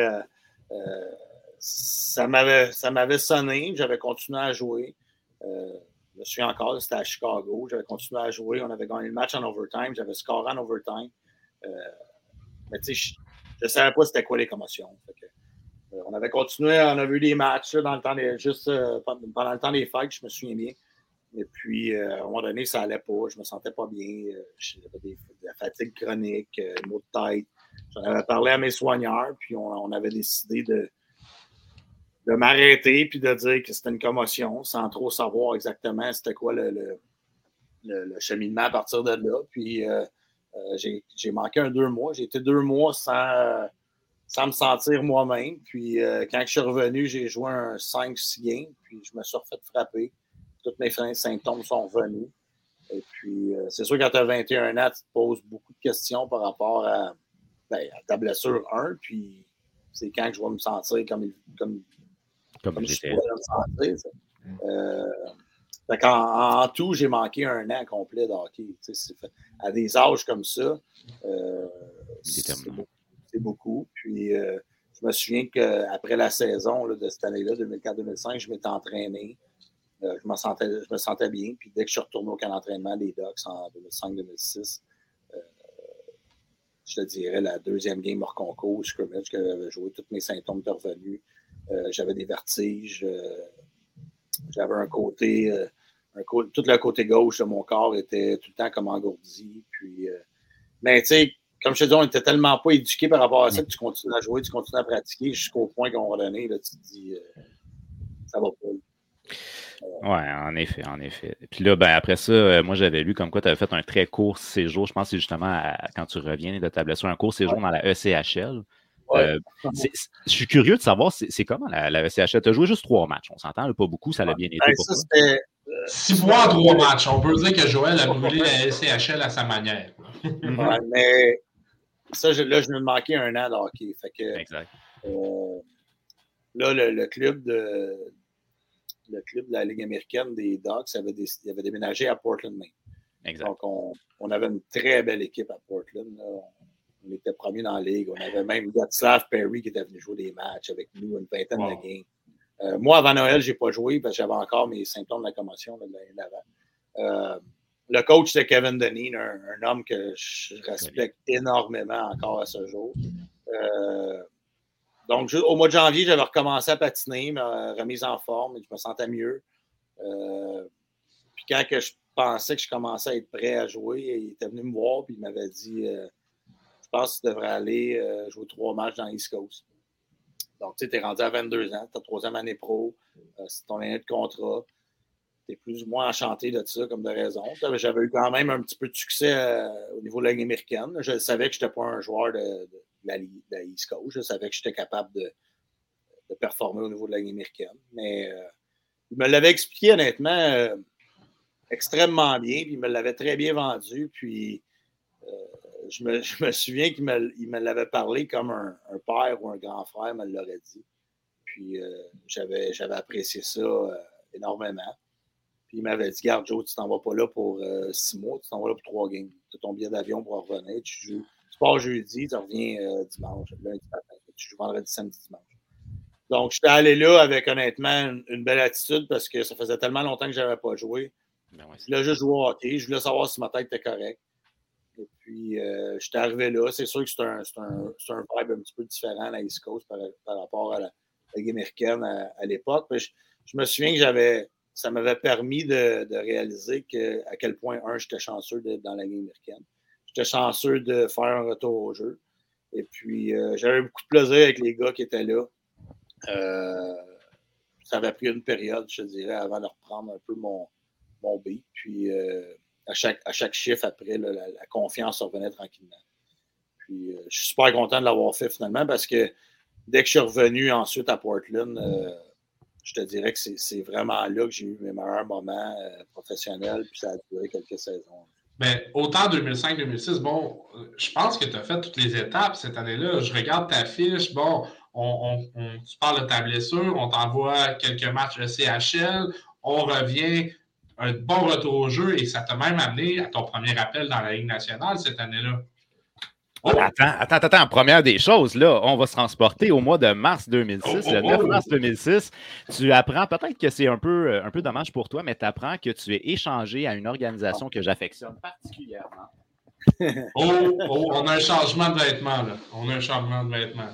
ça m'avait sonné. J'avais continué à jouer. Je me souviens encore, c'était à Chicago. J'avais continué à jouer. On avait gagné le match en overtime. J'avais scoré en overtime. Mais tu sais, je ne savais pas c'était quoi les commotions. On avait continué, on a vu des matchs là, dans le temps pendant le temps des fêtes, je me souviens bien. Et puis, à un moment donné, ça n'allait pas. Je ne me sentais pas bien. J'avais de la fatigue chronique, maux de tête. J'en avais parlé à mes soigneurs, puis on avait décidé de m'arrêter puis de dire que c'était une commotion, sans trop savoir exactement c'était quoi le cheminement à partir de là. Puis, j'ai manqué 2 mois. J'ai été 2 mois sans me sentir moi-même. Puis, quand je suis revenu, j'ai joué un 5-6 games, puis je me suis refait frapper. Tous mes symptômes sont revenus. Et puis, c'est sûr, quand tu as 21 ans, tu te poses beaucoup de questions par rapport à ta blessure 1. Puis, c'est quand je vais me sentir comme je suis me sentir. Fait en tout, j'ai manqué 1 an complet de hockey. À des âges comme ça, c'est beaucoup. Puis, je me souviens qu'après la saison là, de cette année-là, 2004-2005, je m'étais entraîné. Je me sentais bien. Puis dès que je suis retourné au camp d'entraînement des Ducks en 2005-2006, je te dirais la deuxième game hors concours, scrimmage, que j'avais joué, tous mes symptômes étaient revenus. J'avais des vertiges. J'avais un côté, tout le côté gauche de mon corps était tout le temps comme engourdi. Puis, mais tu sais, comme je te dis, on n'était tellement pas éduqués par rapport à ça que tu continues à jouer, tu continues à pratiquer jusqu'au point qu'on va donner, là, tu te dis, ça va pas. Oui, en effet, en effet. Puis là, ben, après ça, moi, j'avais lu comme quoi tu avais fait un très court séjour. Je pense que c'est justement quand tu reviens de ta blessure, un court séjour dans la ECHL. Ouais. Je suis curieux de savoir, c'est comment la ECHL? Tu as joué juste 3 matchs, on s'entend, là, pas beaucoup, ça l'a bien été pour ça, toi. c'était 6 mois en 3 matchs. On peut dire que Joël a brûlé la LCHL à sa manière. Ouais, mais ça, là, je me manquais 1 an de hockey. Fait que, Exact. là, le club de la Ligue américaine des Ducks avait déménagé à Portland, Maine. Exact. Donc, on avait une très belle équipe à Portland. Là. On était premiers dans la Ligue. On avait même Gatslav Perry qui était venu jouer des matchs avec nous, une vingtaine de games. Moi, avant Noël, je n'ai pas joué parce que j'avais encore mes symptômes de la commotion de l'année d'avant. Le coach, c'était Kevin Deneen, un homme que je respecte énormément encore à ce jour. Donc, au mois de janvier, j'avais recommencé à patiner, ma remise en forme, et je me sentais mieux. Puis quand que je pensais que je commençais à être prêt à jouer, il était venu me voir et il m'avait dit je pense que tu devrais aller jouer 3 matchs dans l'East Coast. Donc, tu sais, tu es rendu à 22 ans, ta 3e année pro, c'est ton année de contrat. Tu es plus ou moins enchanté de ça, comme de raison. J'avais eu quand même un petit peu de succès au niveau de la Ligue américaine. Je savais que je n'étais pas un joueur de la East Coast. Je savais que j'étais capable de performer au niveau de la Ligue américaine. Mais il me l'avait expliqué honnêtement extrêmement bien. Puis il me l'avait très bien vendu. Puis je me souviens qu'il me l'avait parlé comme un père ou un grand frère me l'aurait dit. Puis j'avais apprécié ça énormément. Puis il m'avait dit, garde Joe, tu t'en vas pas là pour 6 mois, tu t'en vas là pour 3 games. Tu as ton billet d'avion pour revenir, tu pars jeudi, tu reviens dimanche, lundi matin, tu joues vendredi, samedi, dimanche. Donc, j'étais allé là avec honnêtement une belle attitude parce que ça faisait tellement longtemps que je n'avais pas joué. Je voulais juste jouer au hockey, je voulais savoir si ma tête était correcte. Et puis, j'étais arrivé là. C'est sûr que c'est un vibe un petit peu différent à la East Coast par rapport à la Ligue américaine à l'époque. Je me souviens que ça m'avait permis de réaliser à quel point, j'étais chanceux dans la Ligue américaine. J'étais chanceux de faire un retour au jeu. Et puis, j'avais beaucoup de plaisir avec les gars qui étaient là. Ça avait pris une période, je dirais, avant de reprendre un peu mon beat. Puis, à chaque chiffre après, la confiance revenait tranquillement. Puis, je suis super content de l'avoir fait finalement parce que dès que je suis revenu ensuite à Portland, je te dirais que c'est vraiment là que j'ai eu mes meilleurs moments professionnels, puis ça a duré quelques saisons. Mais autant 2005-2006, bon, je pense que tu as fait toutes les étapes cette année-là. Je regarde ta fiche, bon, tu parles de ta blessure, on t'envoie quelques matchs de CHL, on revient, un bon retour au jeu et ça t'a même amené à ton premier appel dans la Ligue nationale cette année-là. Oh. Attends, première des choses, là, on va se transporter au mois de mars 2006, le 9 mars 2006. Tu apprends, peut-être que c'est un peu dommage pour toi, mais tu apprends que tu es échangé à une organisation que j'affectionne particulièrement. On a un changement de vêtements, là. On a un changement de vêtements.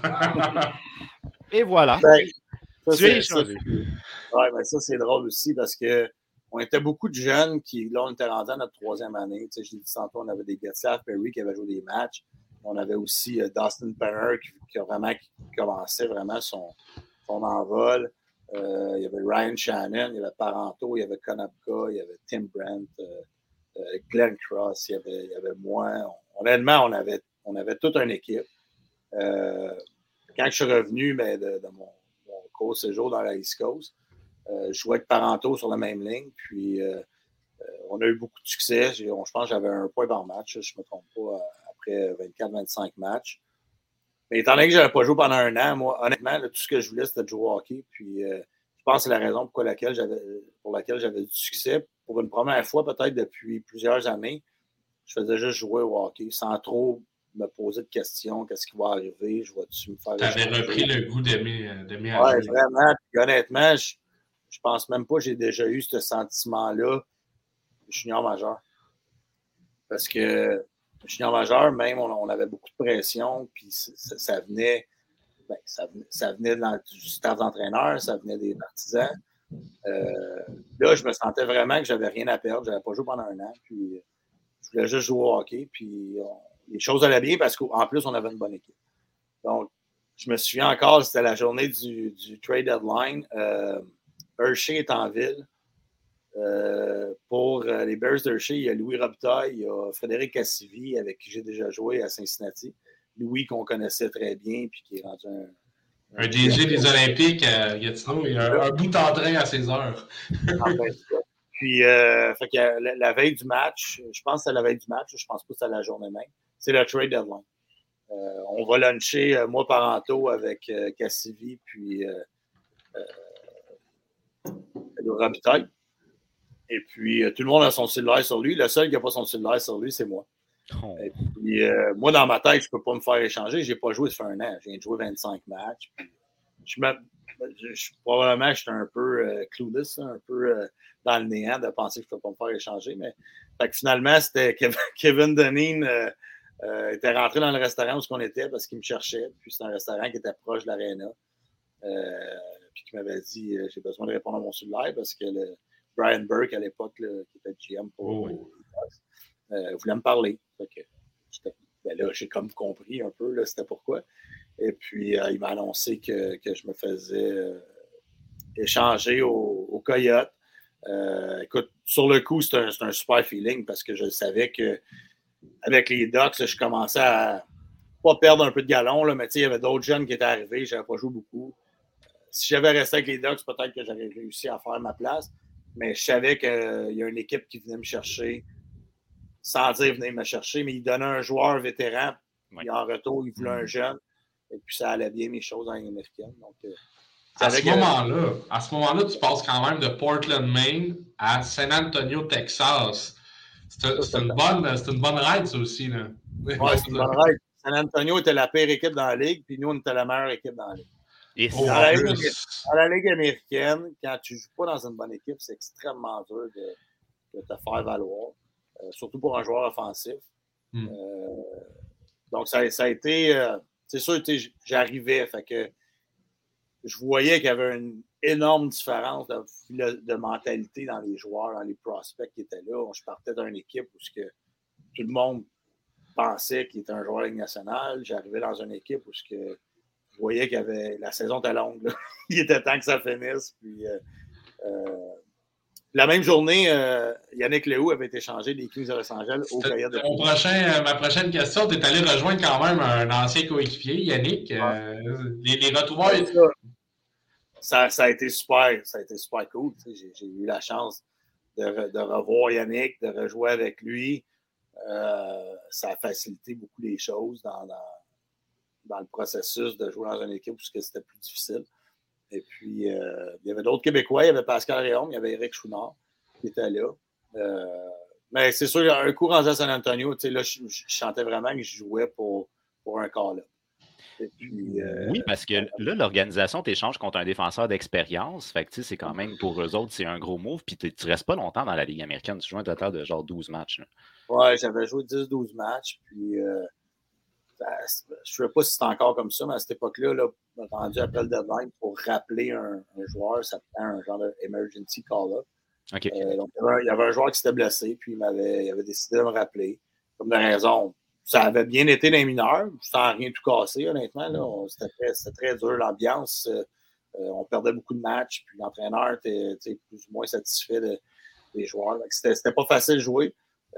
Et voilà. Tu es échangé. Ouais, mais ça, c'est drôle aussi parce que on était beaucoup de jeunes qui, là, on était rendus à notre 3e année. Tu sais, je l'ai dit tantôt, on avait des Gatslav Perry qui avaient joué des matchs. On avait aussi Dustin Penner qui commençait vraiment son envol. Il y avait Ryan Shannon, il y avait Parenteau, il y avait Konopka, il y avait Tim Brandt, Glenn Cross, il y avait moi. Honnêtement, on avait toute une équipe. Quand je suis revenu de mon court séjour dans la East Coast, je jouais avec Parenteau sur la même ligne, puis on a eu beaucoup de succès. Je pense que j'avais 1 point par match, je ne me trompe pas, après 24-25 matchs. Mais étant donné que je n'avais pas joué pendant 1 an, moi, honnêtement, là, tout ce que je voulais, c'était de jouer au hockey. Puis je pense que c'est la raison pour laquelle j'avais du succès. Pour une première fois, peut-être depuis plusieurs années, je faisais juste jouer au hockey sans trop me poser de questions. Qu'est-ce qui va arriver? Je vais-tu me faire... Tu avais repris le goût d'aimer à ouais, jouer. Vraiment. Puis honnêtement, je pense même pas que j'ai déjà eu ce sentiment-là junior majeur. Parce que junior majeur, même, on avait beaucoup de pression, puis ça venait du staff d'entraîneur, ça venait des partisans. Là, je me sentais vraiment que j'avais rien à perdre. Je n'avais pas joué pendant 1 an, puis je voulais juste jouer au hockey, puis les choses allaient bien parce qu'en plus, on avait une bonne équipe. Donc, je me souviens encore, c'était la journée du trade deadline. Hershey est en ville. Pour les Bears d'Hershey, il y a Louis Robitaille, il y a Frédéric Cassivi, avec qui j'ai déjà joué à Cincinnati. Louis, qu'on connaissait très bien, puis qui est rendu un DG des Olympiques à Gatineau. Il y a un bout en train à ses heures. Puis, fait que la veille du match, je pense que c'est la veille du match, je pense pas que c'est la journée même, c'est le trade deadline. On va luncher, moi, Parenteau, avec Cassivi, puis le Robitaille. Et puis, tout le monde a son cellulaire sur lui. Le seul qui n'a pas son cellulaire sur lui, c'est moi. Oh. Et puis, moi, dans ma tête, je ne peux pas me faire échanger. Je n'ai pas joué, ça fait un an. J'ai joué 25 matchs. Probablement, j'étais un peu clueless, un peu dans le néant de penser que je ne peux pas me faire échanger. Mais fait que finalement, c'était Kevin Deneen était rentré dans le restaurant où on était parce qu'il me cherchait. Puis c'est un restaurant qui était proche de l'aréna. Puis qui m'avait dit j'ai besoin de répondre à mon cellulaire parce que Brian Burke, à l'époque, qui était GM pour voulait me parler. Fait que là, j'ai comme compris un peu, là, c'était pourquoi. Et puis, il m'a annoncé que je me faisais échanger au Coyote. Écoute, sur le coup, c'est un super feeling parce que je savais qu'avec les Ducks, je commençais à pas perdre un peu de galon, là, mais il y avait d'autres jeunes qui étaient arrivés, je n'avais pas joué beaucoup. Si j'avais resté avec les Ducks, peut-être que j'aurais réussi à faire ma place. Mais je savais qu'il y a une équipe qui venait me chercher, sans dire venir me chercher, mais il donnait un joueur vétéran, puis en retour, il voulait un jeune, et puis ça allait bien mes choses en américaine. Donc, à ce moment-là, tu passes quand même de Portland, Maine à San Antonio, Texas. C'est une bonne ride, ça aussi. Oui, c'est une bonne ride. San Antonio était la pire équipe dans la ligue, puis nous, on était la meilleure équipe dans la ligue. Dans la Ligue américaine, quand tu ne joues pas dans une bonne équipe, c'est extrêmement dur de te faire valoir, surtout pour un joueur offensif. Donc, ça a été... c'est sûr, j'arrivais, fait que je voyais qu'il y avait une énorme différence de mentalité dans les joueurs, dans les prospects qui étaient là. Je partais d'une équipe où tout le monde pensait qu'il était un joueur de Ligue nationale. J'arrivais dans une équipe où je voyais la saison était longue. Là. Il était temps que ça finisse. Puis, la même journée, Yannick Lehoux avait été changé des Kings de Los Angeles au Coyote de ma prochaine question, tu es allé rejoindre quand même un ancien coéquipier, Yannick. Les retrouvailles. Ça a été super cool. J'ai eu la chance de revoir Yannick, de rejouer avec lui. Ça a facilité beaucoup les choses dans le processus de jouer dans une équipe où c'était plus difficile. Et puis, il y avait d'autres Québécois. Il y avait Pascal Réaume, il y avait Éric Chouinard qui était là. Mais c'est sûr, un coup rendu à San Antonio, là, je sentais vraiment que je jouais pour un call-up. Oui, parce que là, l'organisation t'échange contre un défenseur d'expérience. Fait que c'est quand même, pour eux autres, c'est un gros move. Puis tu ne restes pas longtemps dans la Ligue américaine. Tu joues un total de genre 12 matchs. Oui, j'avais joué 10-12 matchs. Puis je ne sais pas si c'est encore comme ça, mais à cette époque-là, rendu après le deadline, pour rappeler un joueur, ça prend un genre d'emergency call-up. Okay. Donc, il y avait un joueur qui s'était blessé, puis il avait décidé de me rappeler. Comme de raison. Ça avait bien été dans les mineurs, sans rien tout casser, honnêtement. Là. C'était très dur, l'ambiance. On perdait beaucoup de matchs, puis l'entraîneur était plus ou moins satisfait des joueurs. C'était pas facile de jouer.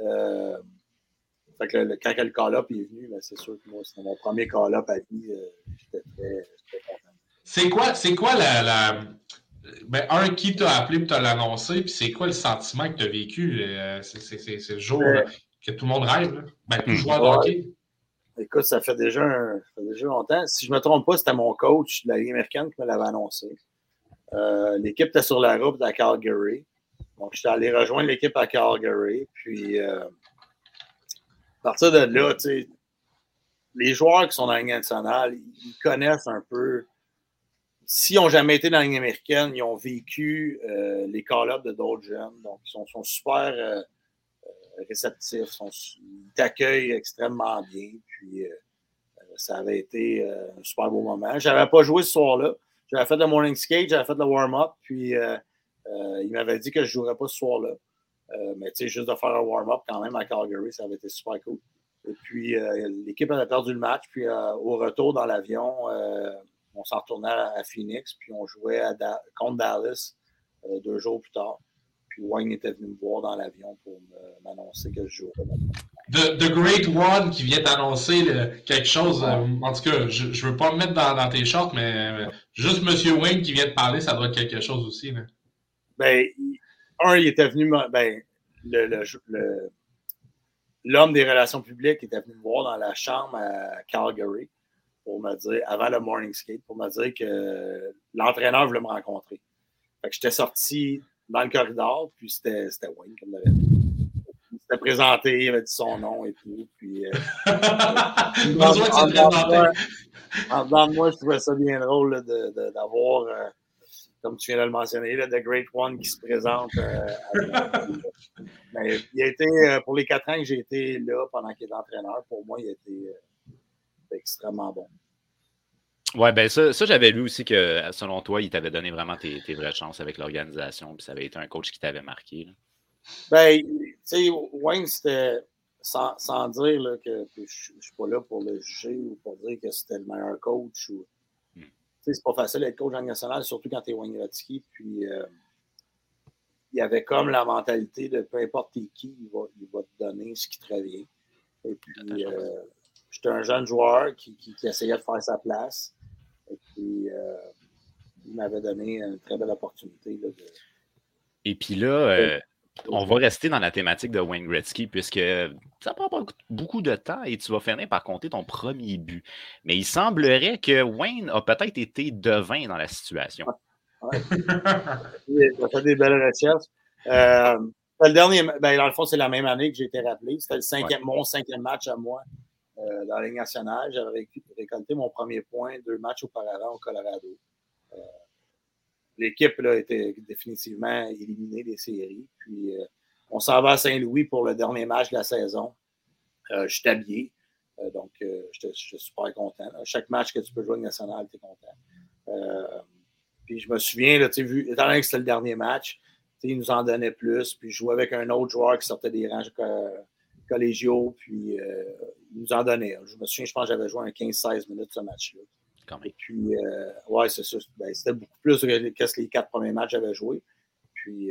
Fait que quand le call-up est venu, ben, c'est sûr que moi, c'était mon premier call-up à vie. J'étais très content. C'est quoi qui t'a appelé pour te l'annoncer, puis c'est quoi le sentiment que tu as vécu? C'est le jour que tout le monde rêve, là. Ben, tout joueur de hockey. Écoute, ça fait déjà longtemps. Si je ne me trompe pas, c'était mon coach de la Ligue américaine qui me l'avait annoncé. L'équipe était sur la route à Calgary. Donc, j'étais allé rejoindre l'équipe à Calgary. Puis, à partir de là, les joueurs qui sont dans la Ligue nationale, ils connaissent un peu. S'ils n'ont jamais été dans la Ligue américaine, ils ont vécu les call-ups de d'autres jeunes. Donc, ils sont super réceptifs. Ils t'accueillent extrêmement bien. Puis, ça avait été un super beau moment. Je n'avais pas joué ce soir-là. J'avais fait le morning skate, j'avais fait le warm-up. Puis, il m'avait dit que je ne jouerais pas ce soir-là. Mais juste de faire un warm-up quand même à Calgary, ça avait été super cool. Et puis, l'équipe avait perdu le match. Puis, au retour dans l'avion, on s'en retournait à Phoenix. Puis, on jouait contre Dallas 2 jours plus tard. Puis Wayne était venu me voir dans l'avion pour m'annoncer que je jouerais. The Great One qui vient t'annoncer quelque chose. En tout cas, je veux pas me mettre dans tes shorts, mais juste M. Wayne qui vient te parler, ça doit être quelque chose aussi. Là. Ben, il était venu l'homme des relations publiques était venu me voir dans la chambre à Calgary pour me dire, avant le morning skate, pour me dire que l'entraîneur voulait me rencontrer. Fait que j'étais sorti dans le corridor, puis c'était Wayne, comme l'avait dit. Il s'était présenté, il avait dit son nom et tout. Puis, besoin de se présenter. En dedans de moi, je trouvais ça bien drôle là, d'avoir, comme tu viens de le mentionner, là, The Great One qui se présente. Mais il a été, pour les 4 ans que j'ai été là pendant qu'il était entraîneur, pour moi, il a été extrêmement bon. Ouais, ben ça j'avais lu aussi que, selon toi, il t'avait donné vraiment tes vraies chances avec l'organisation, puis ça avait été un coach qui t'avait marqué. Là. Ben, tu sais, Wayne, c'était, sans dire là, que je suis pas là pour le juger ou pour dire que c'était le meilleur coach. Ou, c'est pas facile d'être coach en national, surtout quand tu es Wayne Gretzky. Puis, il y avait comme la mentalité de peu importe qui, il va te donner ce qui te revient. Et puis, j'étais un jeune joueur qui essayait de faire sa place. Et puis, il m'avait donné une très belle opportunité. Là, Et puis là, on va rester dans la thématique de Wayne Gretzky puisque ça prend pas beaucoup de temps et tu vas finir par compter ton premier but. Mais il semblerait que Wayne a peut-être été devin dans la situation. Ouais. Il a fait des belles recherches. Le dernier, dans le fond, c'est la même année que j'ai été rappelé. C'était mon 5e match à moi dans la Ligue nationale. J'avais récolté mon premier point 2 matchs auparavant au Colorado. L'équipe là, était définitivement éliminée des séries. Puis on s'en va à Saint-Louis pour le dernier match de la saison. Je suis habillé. Donc, j'étais super content. Chaque match que tu peux jouer au national, tu es content. Puis je me souviens, là, étant donné que c'était le dernier match, il nous en donnait plus. Puis je jouais avec un autre joueur qui sortait des rangs collégiaux. Puis il nous en donnait. Je me souviens, je pense que j'avais joué un 15-16 minutes ce match-là. Et puis, ouais, c'est ça. Ben, c'était beaucoup plus que les 4 premiers matchs que j'avais joués. Puis,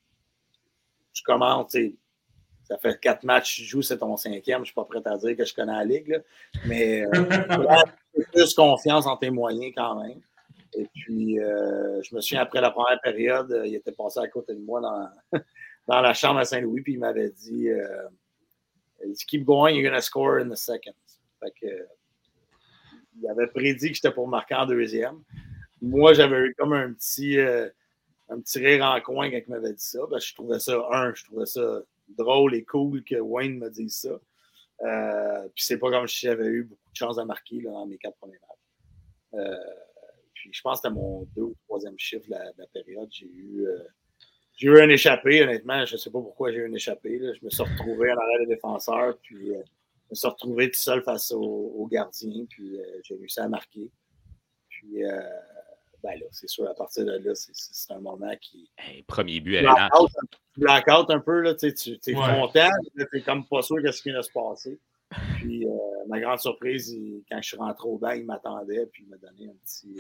je commence, ça fait 4 matchs que je joue, c'est ton 5e. Je ne suis pas prêt à dire que je connais la Ligue, là. Mais plus confiance en tes moyens quand même. Et puis, je me souviens, après la première période, il était passé à côté de moi dans la chambre à Saint-Louis, puis il m'avait dit keep going, you're going to score in the second. Fait que, il avait prédit que j'étais pour marquer en 2e. Moi, j'avais eu comme un petit rire en coin quand il m'avait dit ça. Parce que je trouvais ça drôle et cool que Wayne me dise ça. Puis c'est pas comme si j'avais eu beaucoup de chance à marquer là, dans mes 4 premiers matchs. Puis je pense que c'était mon 2e ou 3e chiffre de la période. J'ai eu un échappé, honnêtement. Je ne sais pas pourquoi j'ai eu un échappé. Là. Je me suis retrouvé en arrière des défenseurs. Puis je me suis retrouvé tout seul face au gardien. Puis j'ai réussi à marquer. Puis ben là, c'est sûr, à partir de là, c'est un moment qui. Premier but, tu blackout un peu, là, tu es content, mais tu n'es comme pas sûr de ce qui vient de se passer. Puis, ma grande surprise, quand je suis rentré au banc, il m'attendait, puis il m'a donné un petit.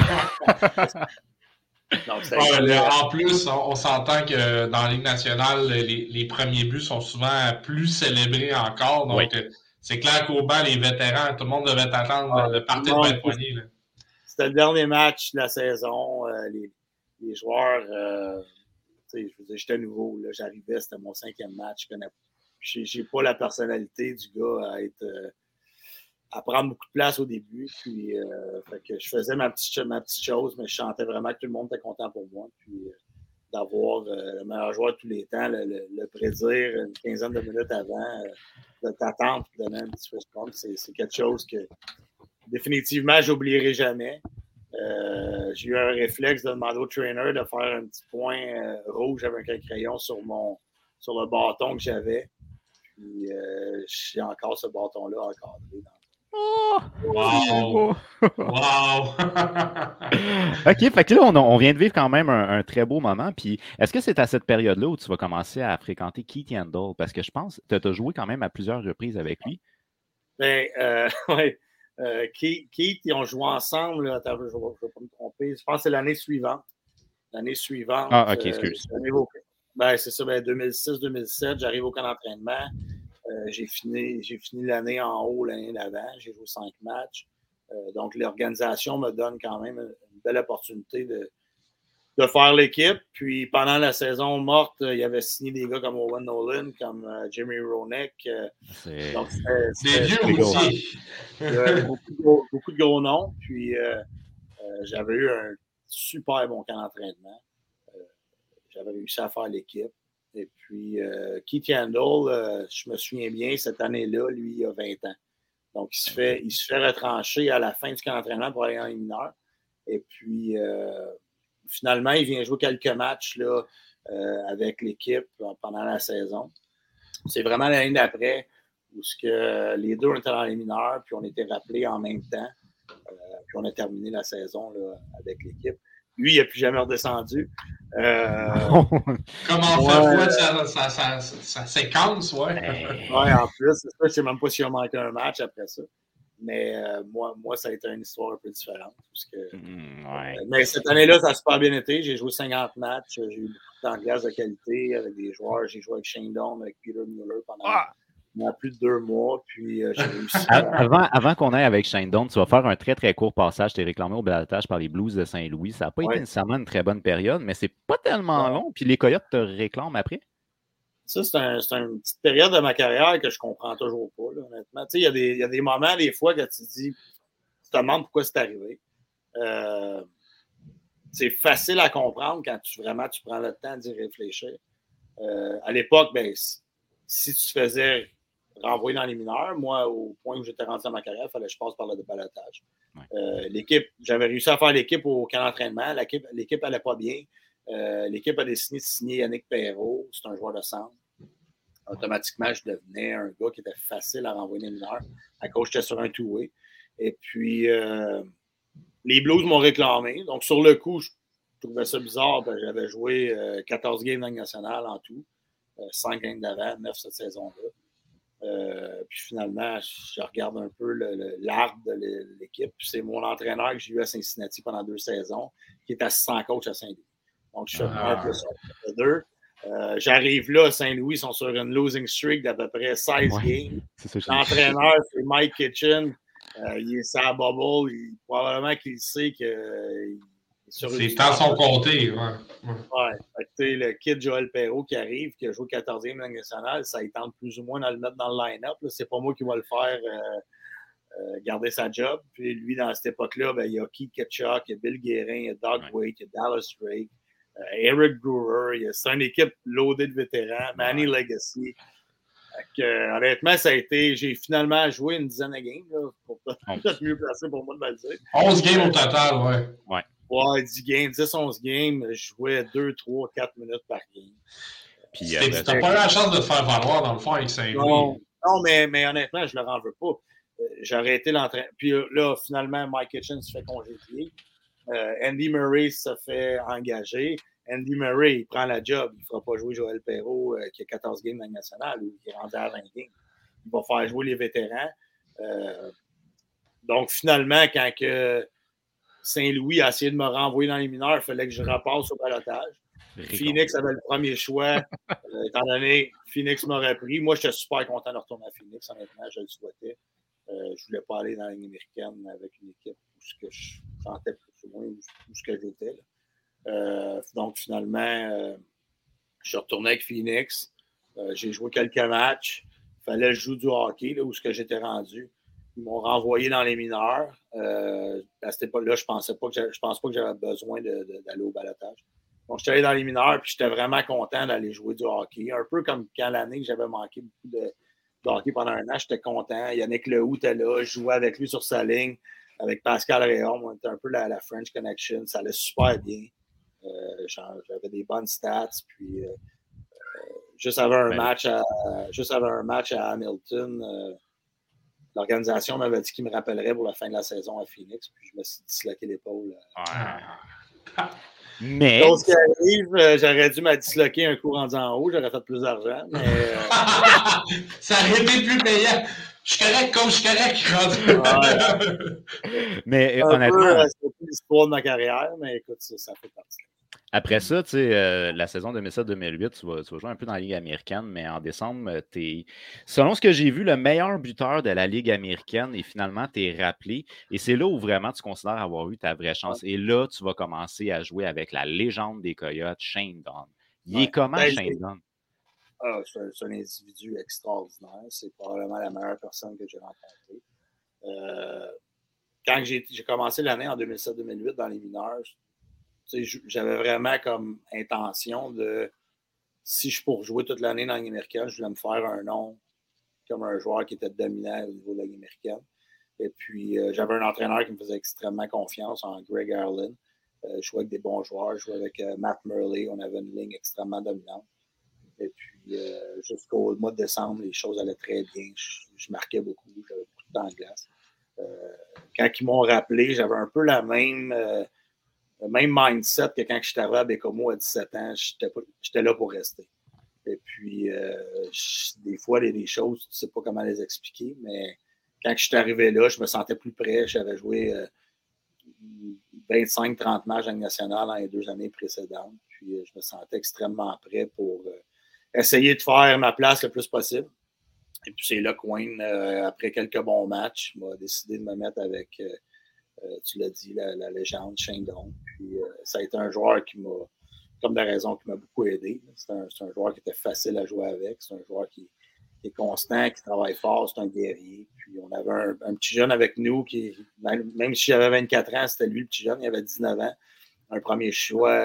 Donc, en plus, on s'entend que dans la Ligue nationale, les premiers buts sont souvent plus célébrés encore. Donc, c'est clair qu'au banc, les vétérans, tout le monde devait attendre le party de 20 poignées. C'était le dernier match de la saison. Les joueurs, je veux dire, j'étais nouveau. Là, j'arrivais, c'était mon 5e match. J'ai pas la personnalité du gars à prendre beaucoup de place au début. Puis, fait que je faisais ma petite chose, mais je sentais vraiment que tout le monde était content pour moi. Puis, d'avoir le meilleur joueur de tous les temps, le prédire une quinzaine de minutes avant, de t'attendre et de donner un petit fist bump, c'est quelque chose que définitivement, je n'oublierai jamais. J'ai eu un réflexe de demander au trainer de faire un petit point rouge avec un crayon sur le bâton que j'avais. Puis, j'ai encore ce bâton-là encadré. Oh! Wow! Wow! OK, fait que là, on vient de vivre quand même un très beau moment. Puis, est-ce que c'est à cette période-là où tu vas commencer à fréquenter Keith Yandle? Parce que je pense que tu as joué quand même à plusieurs reprises avec lui. Ben, oui. Keith, ils ont joué ensemble. Là, attends, je ne vais pas me tromper. Je pense que c'est l'année suivante. L'année suivante, Ah, OK, excuse. c'est ça, 2006-2007, j'arrive au camp d'entraînement. J'ai fini l'année en haut l'année d'avant. J'ai joué 5 matchs. Donc, l'organisation me donne quand même une belle opportunité de faire l'équipe. Puis, pendant la saison morte, il y avait signé des gars comme Owen Nolan, comme Jimmy Roenick. Donc, des vieux aussi. Il y avait beaucoup de gros noms. Puis, j'avais eu un super bon camp d'entraînement. J'avais réussi à faire l'équipe. Et puis, Keith Yandle, je me souviens bien, cette année-là, lui, il a 20 ans. Donc, il se fait retrancher à la fin du camp d'entraînement pour aller dans les mineurs. Et puis, finalement, il vient jouer quelques matchs là, avec l'équipe pendant la saison. C'est vraiment l'année d'après où les deux étaient dans les mineurs, puis on était rappelés en même temps. Puis on a terminé la saison là, avec l'équipe. Lui, il n'a plus jamais redescendu. Comment faire sa séquence, ouais. Ouais, en plus, c'est ça, je ne sais même pas s'il a manqué un match après ça. Mais moi, ça a été une histoire un peu différente. Parce que, mais cette année-là, ça a super bien été. J'ai joué 50 matchs. J'ai eu beaucoup de temps de glace de qualité avec des joueurs. J'ai joué avec Shane Doan, avec Peter Mueller pendant plus de 2 mois. Puis j'ai réussi. Avant qu'on aille avec Shane Doan, tu vas faire un très, très court passage. Tu es réclamé au balotage par les Blues de Saint-Louis. Ça n'a pas été nécessairement une très bonne période, mais c'est pas tellement long. Puis les Coyotes te réclament après. Ça, c'est une petite période de ma carrière que je comprends toujours pas, là, honnêtement. Tu sais, il y a des moments, des fois, que tu te demandes pourquoi c'est arrivé. C'est facile à comprendre quand tu prends le temps d'y réfléchir. À l'époque, si tu te faisais renvoyer dans les mineurs, moi, au point où j'étais rendu dans ma carrière, il fallait que je passe par le balotage. L'équipe, j'avais réussi à faire l'équipe au camp d'entraînement. L'équipe n'allait pas bien. L'équipe a décidé de signer Yannick Perrault. C'est un joueur de centre. Automatiquement, je devenais un gars qui était facile à renvoyer les mineurs à cause j'étais sur un two-way. Et puis, les Blues m'ont réclamé. Donc, sur le coup, je trouvais ça bizarre. J'avais joué 14 games dans la nationale en tout. 5 games d'avant, 9 cette saison-là. Puis finalement, je regarde un peu l'arbre de l'équipe. Puis c'est mon entraîneur que j'ai eu à Cincinnati pendant 2 saisons, qui est assistant coach à Saint-Louis. Donc, je suis le 2. J'arrive là à Saint-Louis, ils sont sur une losing streak d'à peu près 16 games. L'entraîneur, c'est Mike Kitchen. Il est sur la bubble. Probablement qu'il sait que. C'est temps son compté. Le kid Joël Perrault qui arrive, qui a joué 14e dans la nationale, ça il tente plus ou moins de le mettre dans le line-up. Là. C'est pas moi qui va le faire garder sa job. Puis lui, dans cette époque-là, il y a Keith Ketchuk, il y a Bill Guérin, il y a Doug Waite, il y a Dallas Drake. Eric Brewer, c'est une équipe loadée de vétérans, Manny Legacy. Honnêtement, ça a été. J'ai finalement joué une dizaine de games, là, pour peut-être mieux placé pour moi de me le dire. 11 games au total, Ouais, 10 games, 10-11 games, je jouais 2, 3, 4 minutes par game. Puis t'as pas eu la chance de te faire valoir dans le fond avec Saint-Louis. Non, mais honnêtement, je ne leur en veux pas. J'ai arrêté l'entraînement. Puis là, finalement, Mike Kitchen se fait congédier. Andy Murray se fait engager. Andy Murray, il prend la job. Il ne fera pas jouer Joël Perrault qui a 14 games dans la nationale ou qui est rendu à 20 games. Il va faire jouer les vétérans. Donc, finalement, quand Saint-Louis a essayé de me renvoyer dans les mineurs, il fallait que je repasse au balotage. Phoenix avait le premier choix. Étant donné que Phoenix m'aurait pris, moi, j'étais super content de retourner à Phoenix. Honnêtement, je le souhaitais. Je ne voulais pas aller dans la Ligue américaine avec une équipe où je sentais plus ou moins où ce que j'étais. Donc, finalement, je suis retourné avec Phoenix. J'ai joué quelques matchs. Il fallait que je joue du hockey, là, où j'étais rendu. Ils m'ont renvoyé dans les mineurs. À cette époque-là, je pense pas que j'avais besoin d'aller au balotage. Donc, j'étais allé dans les mineurs, puis j'étais vraiment content d'aller jouer du hockey. Un peu comme quand l'année que j'avais manqué beaucoup de hockey pendant un an, j'étais content. Yannick Lehoux était là, je jouais avec lui sur sa ligne, avec Pascal Réaume. On était un peu la French Connection. Ça allait super bien. J'avais des bonnes stats, puis juste avant un match à Hamilton, l'organisation m'avait dit qu'il me rappellerait pour la fin de la saison à Phoenix, puis je me suis disloqué l'épaule. Mais. Donc, ce qui arrive, j'aurais dû me disloquer un coup rendu en haut, j'aurais fait plus d'argent, mais. Ça aurait été plus payant. Je suis correct comme je suis correct. Mais honnêtement. C'est plus l'histoire de ma carrière, mais écoute, ça fait partie. Après ça, tu sais, la saison 2007-2008, tu vas jouer un peu dans la Ligue américaine, mais en décembre, selon ce que j'ai vu, le meilleur buteur de la Ligue américaine et finalement, tu es rappelé. Et c'est là où vraiment tu considères avoir eu ta vraie chance. Et là, tu vas commencer à jouer avec la légende des Coyotes, Shane Doan. Il est comment, Shane Doan? C'est un individu extraordinaire. C'est probablement la meilleure personne que j'ai rencontrée. Quand j'ai commencé l'année en 2007-2008 dans les mineurs, j'avais vraiment comme intention de, si je pourrais jouer toute l'année dans la Ligue américaine, je voulais me faire un nom comme un joueur qui était dominant au niveau de la Ligue américaine. Et puis, j'avais un entraîneur qui me faisait extrêmement confiance en Greg Harlan. Je jouais avec des bons joueurs. Je jouais avec Matt Murley. On avait une ligne extrêmement dominante. Et puis, jusqu'au mois de décembre, les choses allaient très bien. Je marquais beaucoup. J'avais beaucoup de temps de glace. Quand ils m'ont rappelé, j'avais un peu le même mindset que quand je suis arrivé à Bécomo à 17 ans. J'étais là pour rester. Et puis, des fois, il y a des choses, tu ne sais pas comment les expliquer, mais quand je suis arrivé là, je me sentais plus prêt. J'avais joué 25-30 matchs en nationale dans les 2 années précédentes. Puis, je me sentais extrêmement prêt pour essayer de faire ma place le plus possible. Et puis, c'est là que Wayne, après quelques bons matchs, m'a décidé de me mettre avec, tu l'as dit, la légende Shane Doan. Puis, ça a été un joueur qui m'a, comme de raison, qui m'a beaucoup aidé. C'est un joueur qui était facile à jouer avec. C'est un joueur qui est constant, qui travaille fort. C'est un guerrier. Puis, on avait un petit jeune avec nous qui, même si j'avais 24 ans, c'était lui le petit jeune. Il avait 19 ans. Un premier choix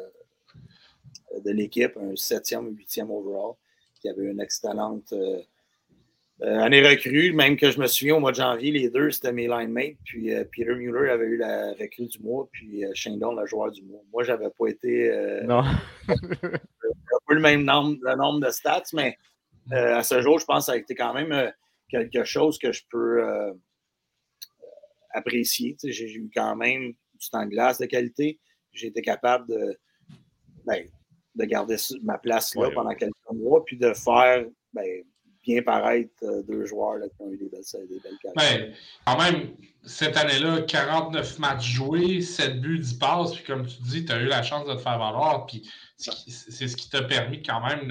de l'équipe, un 7e ou 8e overall, qui avait une excellente année recrue, même que je me souviens au mois de janvier, les deux, c'était mes line mates. Puis Peter Mueller avait eu la recrue du mois, puis Shane Doan, le joueur du mois. Moi, j'avais pas été. Non. un peu le nombre de stats, mais à ce jour, je pense que ça a été quand même quelque chose que je peux apprécier. J'ai eu quand même du temps de glace de qualité. J'ai été capable de garder ma place là pendant quelques mois, puis de faire bien paraître 2 joueurs là, qui ont eu des belles carrières. Quand même, cette année-là, 49 matchs joués, 7 buts, 10 passes, puis comme tu dis, tu as eu la chance de te faire valoir, puis c'est ce qui t'a permis quand même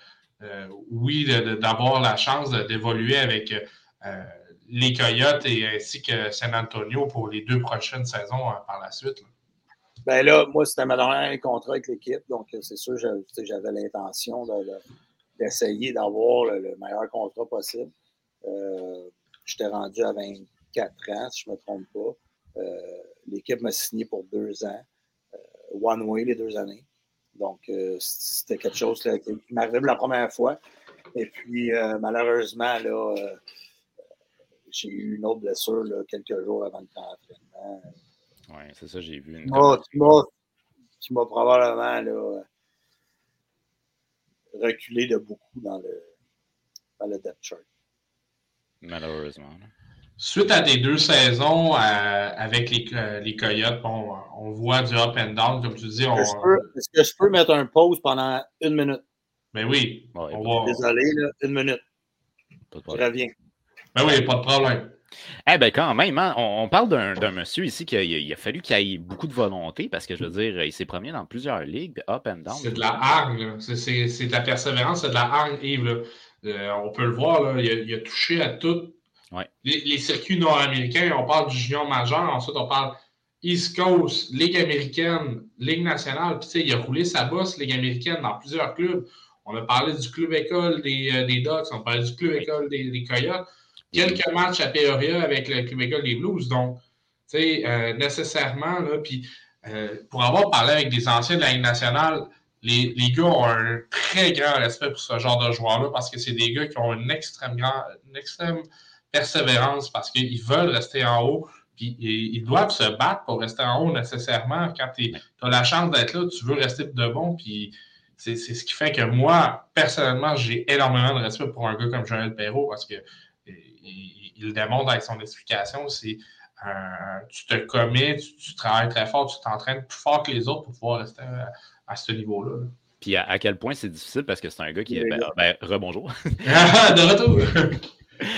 d'avoir la chance d'évoluer avec les Coyotes et ainsi que San Antonio pour les 2 prochaines saisons par la suite. Là, moi, c'était ma dernière contrat avec l'équipe, donc c'est sûr, j'avais l'intention d'essayer d'avoir le meilleur contrat possible. J'étais rendu à 24 ans, si je ne me trompe pas. L'équipe m'a signé pour 2 ans. One way, les 2 années. Donc, c'était quelque chose là, qui m'arrivait la première fois. Et puis, malheureusement, là, j'ai eu une autre blessure là, quelques jours avant le temps d'entraînement. Oui, c'est ça, j'ai vu. Qui m'a probablement là, reculé de beaucoup dans le depth chart. Malheureusement. Suite à tes 2 saisons avec les Coyotes, on voit du up and down, comme tu dis. Est-ce que je peux mettre un pause pendant 1 minute? Ben oui. Désolé, là, 1 minute. Je reviens. Ben oui, pas de problème. Quand même, hein, on parle d'un monsieur ici qui a fallu qu'il ait beaucoup de volonté parce que, je veux dire, il s'est promené dans plusieurs ligues, up and down. C'est de la hargne, c'est de la persévérance, c'est de la hargne, Yves. On peut le voir, là, il a touché à tout. Ouais. Les circuits nord-américains, on parle du junior majeur, ensuite on parle East Coast, Ligue américaine, Ligue nationale, puis il a roulé sa bosse, Ligue américaine, dans plusieurs clubs. On a parlé du club école des Ducks, on a parlé du club école des Coyotes. Quelques matchs à Peoria avec le club école des Blues. Donc, tu sais, nécessairement, là, puis pour avoir parlé avec des anciens de la Ligue nationale, les gars ont un très grand respect pour ce genre de joueurs-là parce que c'est des gars qui ont une extrême persévérance parce qu'ils veulent rester en haut. Puis ils doivent se battre pour rester en haut nécessairement. Quand tu as la chance d'être là, tu veux rester de bon. Puis c'est ce qui fait que moi, personnellement, j'ai énormément de respect pour un gars comme Joël Perreault parce que il le démontre avec son explication. C'est tu te commets, tu travailles très fort, tu t'entraînes plus fort que les autres pour pouvoir rester à ce niveau-là. Puis à quel point c'est difficile parce que c'est un gars qui est. Rebonjour. De retour.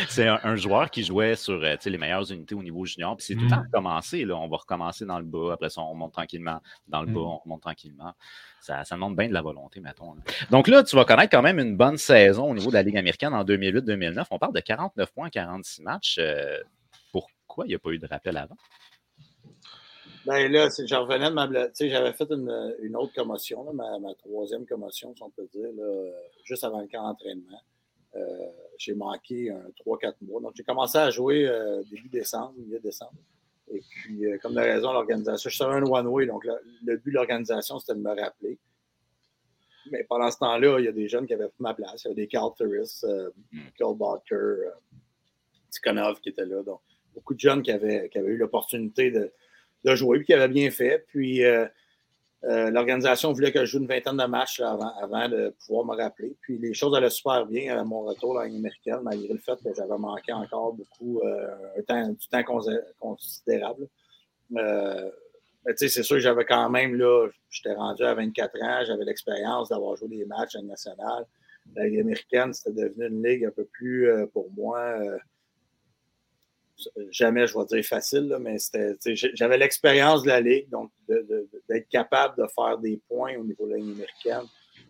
C'est un joueur qui jouait sur les meilleures unités au niveau junior. Puis c'est tout le temps recommencé. Là. On va recommencer dans le bas. Après ça, on remonte tranquillement dans le bas. On remonte tranquillement. Ça demande bien de la volonté, mettons. Là. Donc là, tu vas connaître quand même une bonne saison au niveau de la Ligue américaine en 2008-2009. On parle de 49 points, 46 matchs. Pourquoi il n'y a pas eu de rappel avant? Ben là, je revenais de ma blessure. J'avais fait une autre commotion, là, ma troisième commotion, si on peut dire, là, juste avant le camp d'entraînement. J'ai manqué 3-4 mois. Donc, j'ai commencé à jouer début décembre, milieu décembre. Et puis, comme de raison, l'organisation, je suis sur un one-way, donc le but de l'organisation, c'était de me rappeler. Mais pendant ce temps-là, il y a des jeunes qui avaient pris ma place. Il y avait des Carl Turris, Cole Barker, Tikhonov qui étaient là. Donc, beaucoup de jeunes qui avaient eu l'opportunité de jouer et qui avaient bien fait. Puis, l'organisation voulait que je joue une vingtaine de matchs là, avant de pouvoir me rappeler. Puis, les choses allaient super bien à mon retour dans la Ligue américaine, malgré le fait que j'avais manqué encore beaucoup, du temps considérable. Mais tu sais, c'est sûr que j'avais quand même, là, j'étais rendu à 24 ans, j'avais l'expérience d'avoir joué des matchs à la nationale. La Ligue américaine, c'était devenu une ligue un peu plus, pour moi, jamais je vais dire facile, là, mais j'avais l'expérience de la Ligue, donc d'être capable de faire des points au niveau de la Ligue américaine,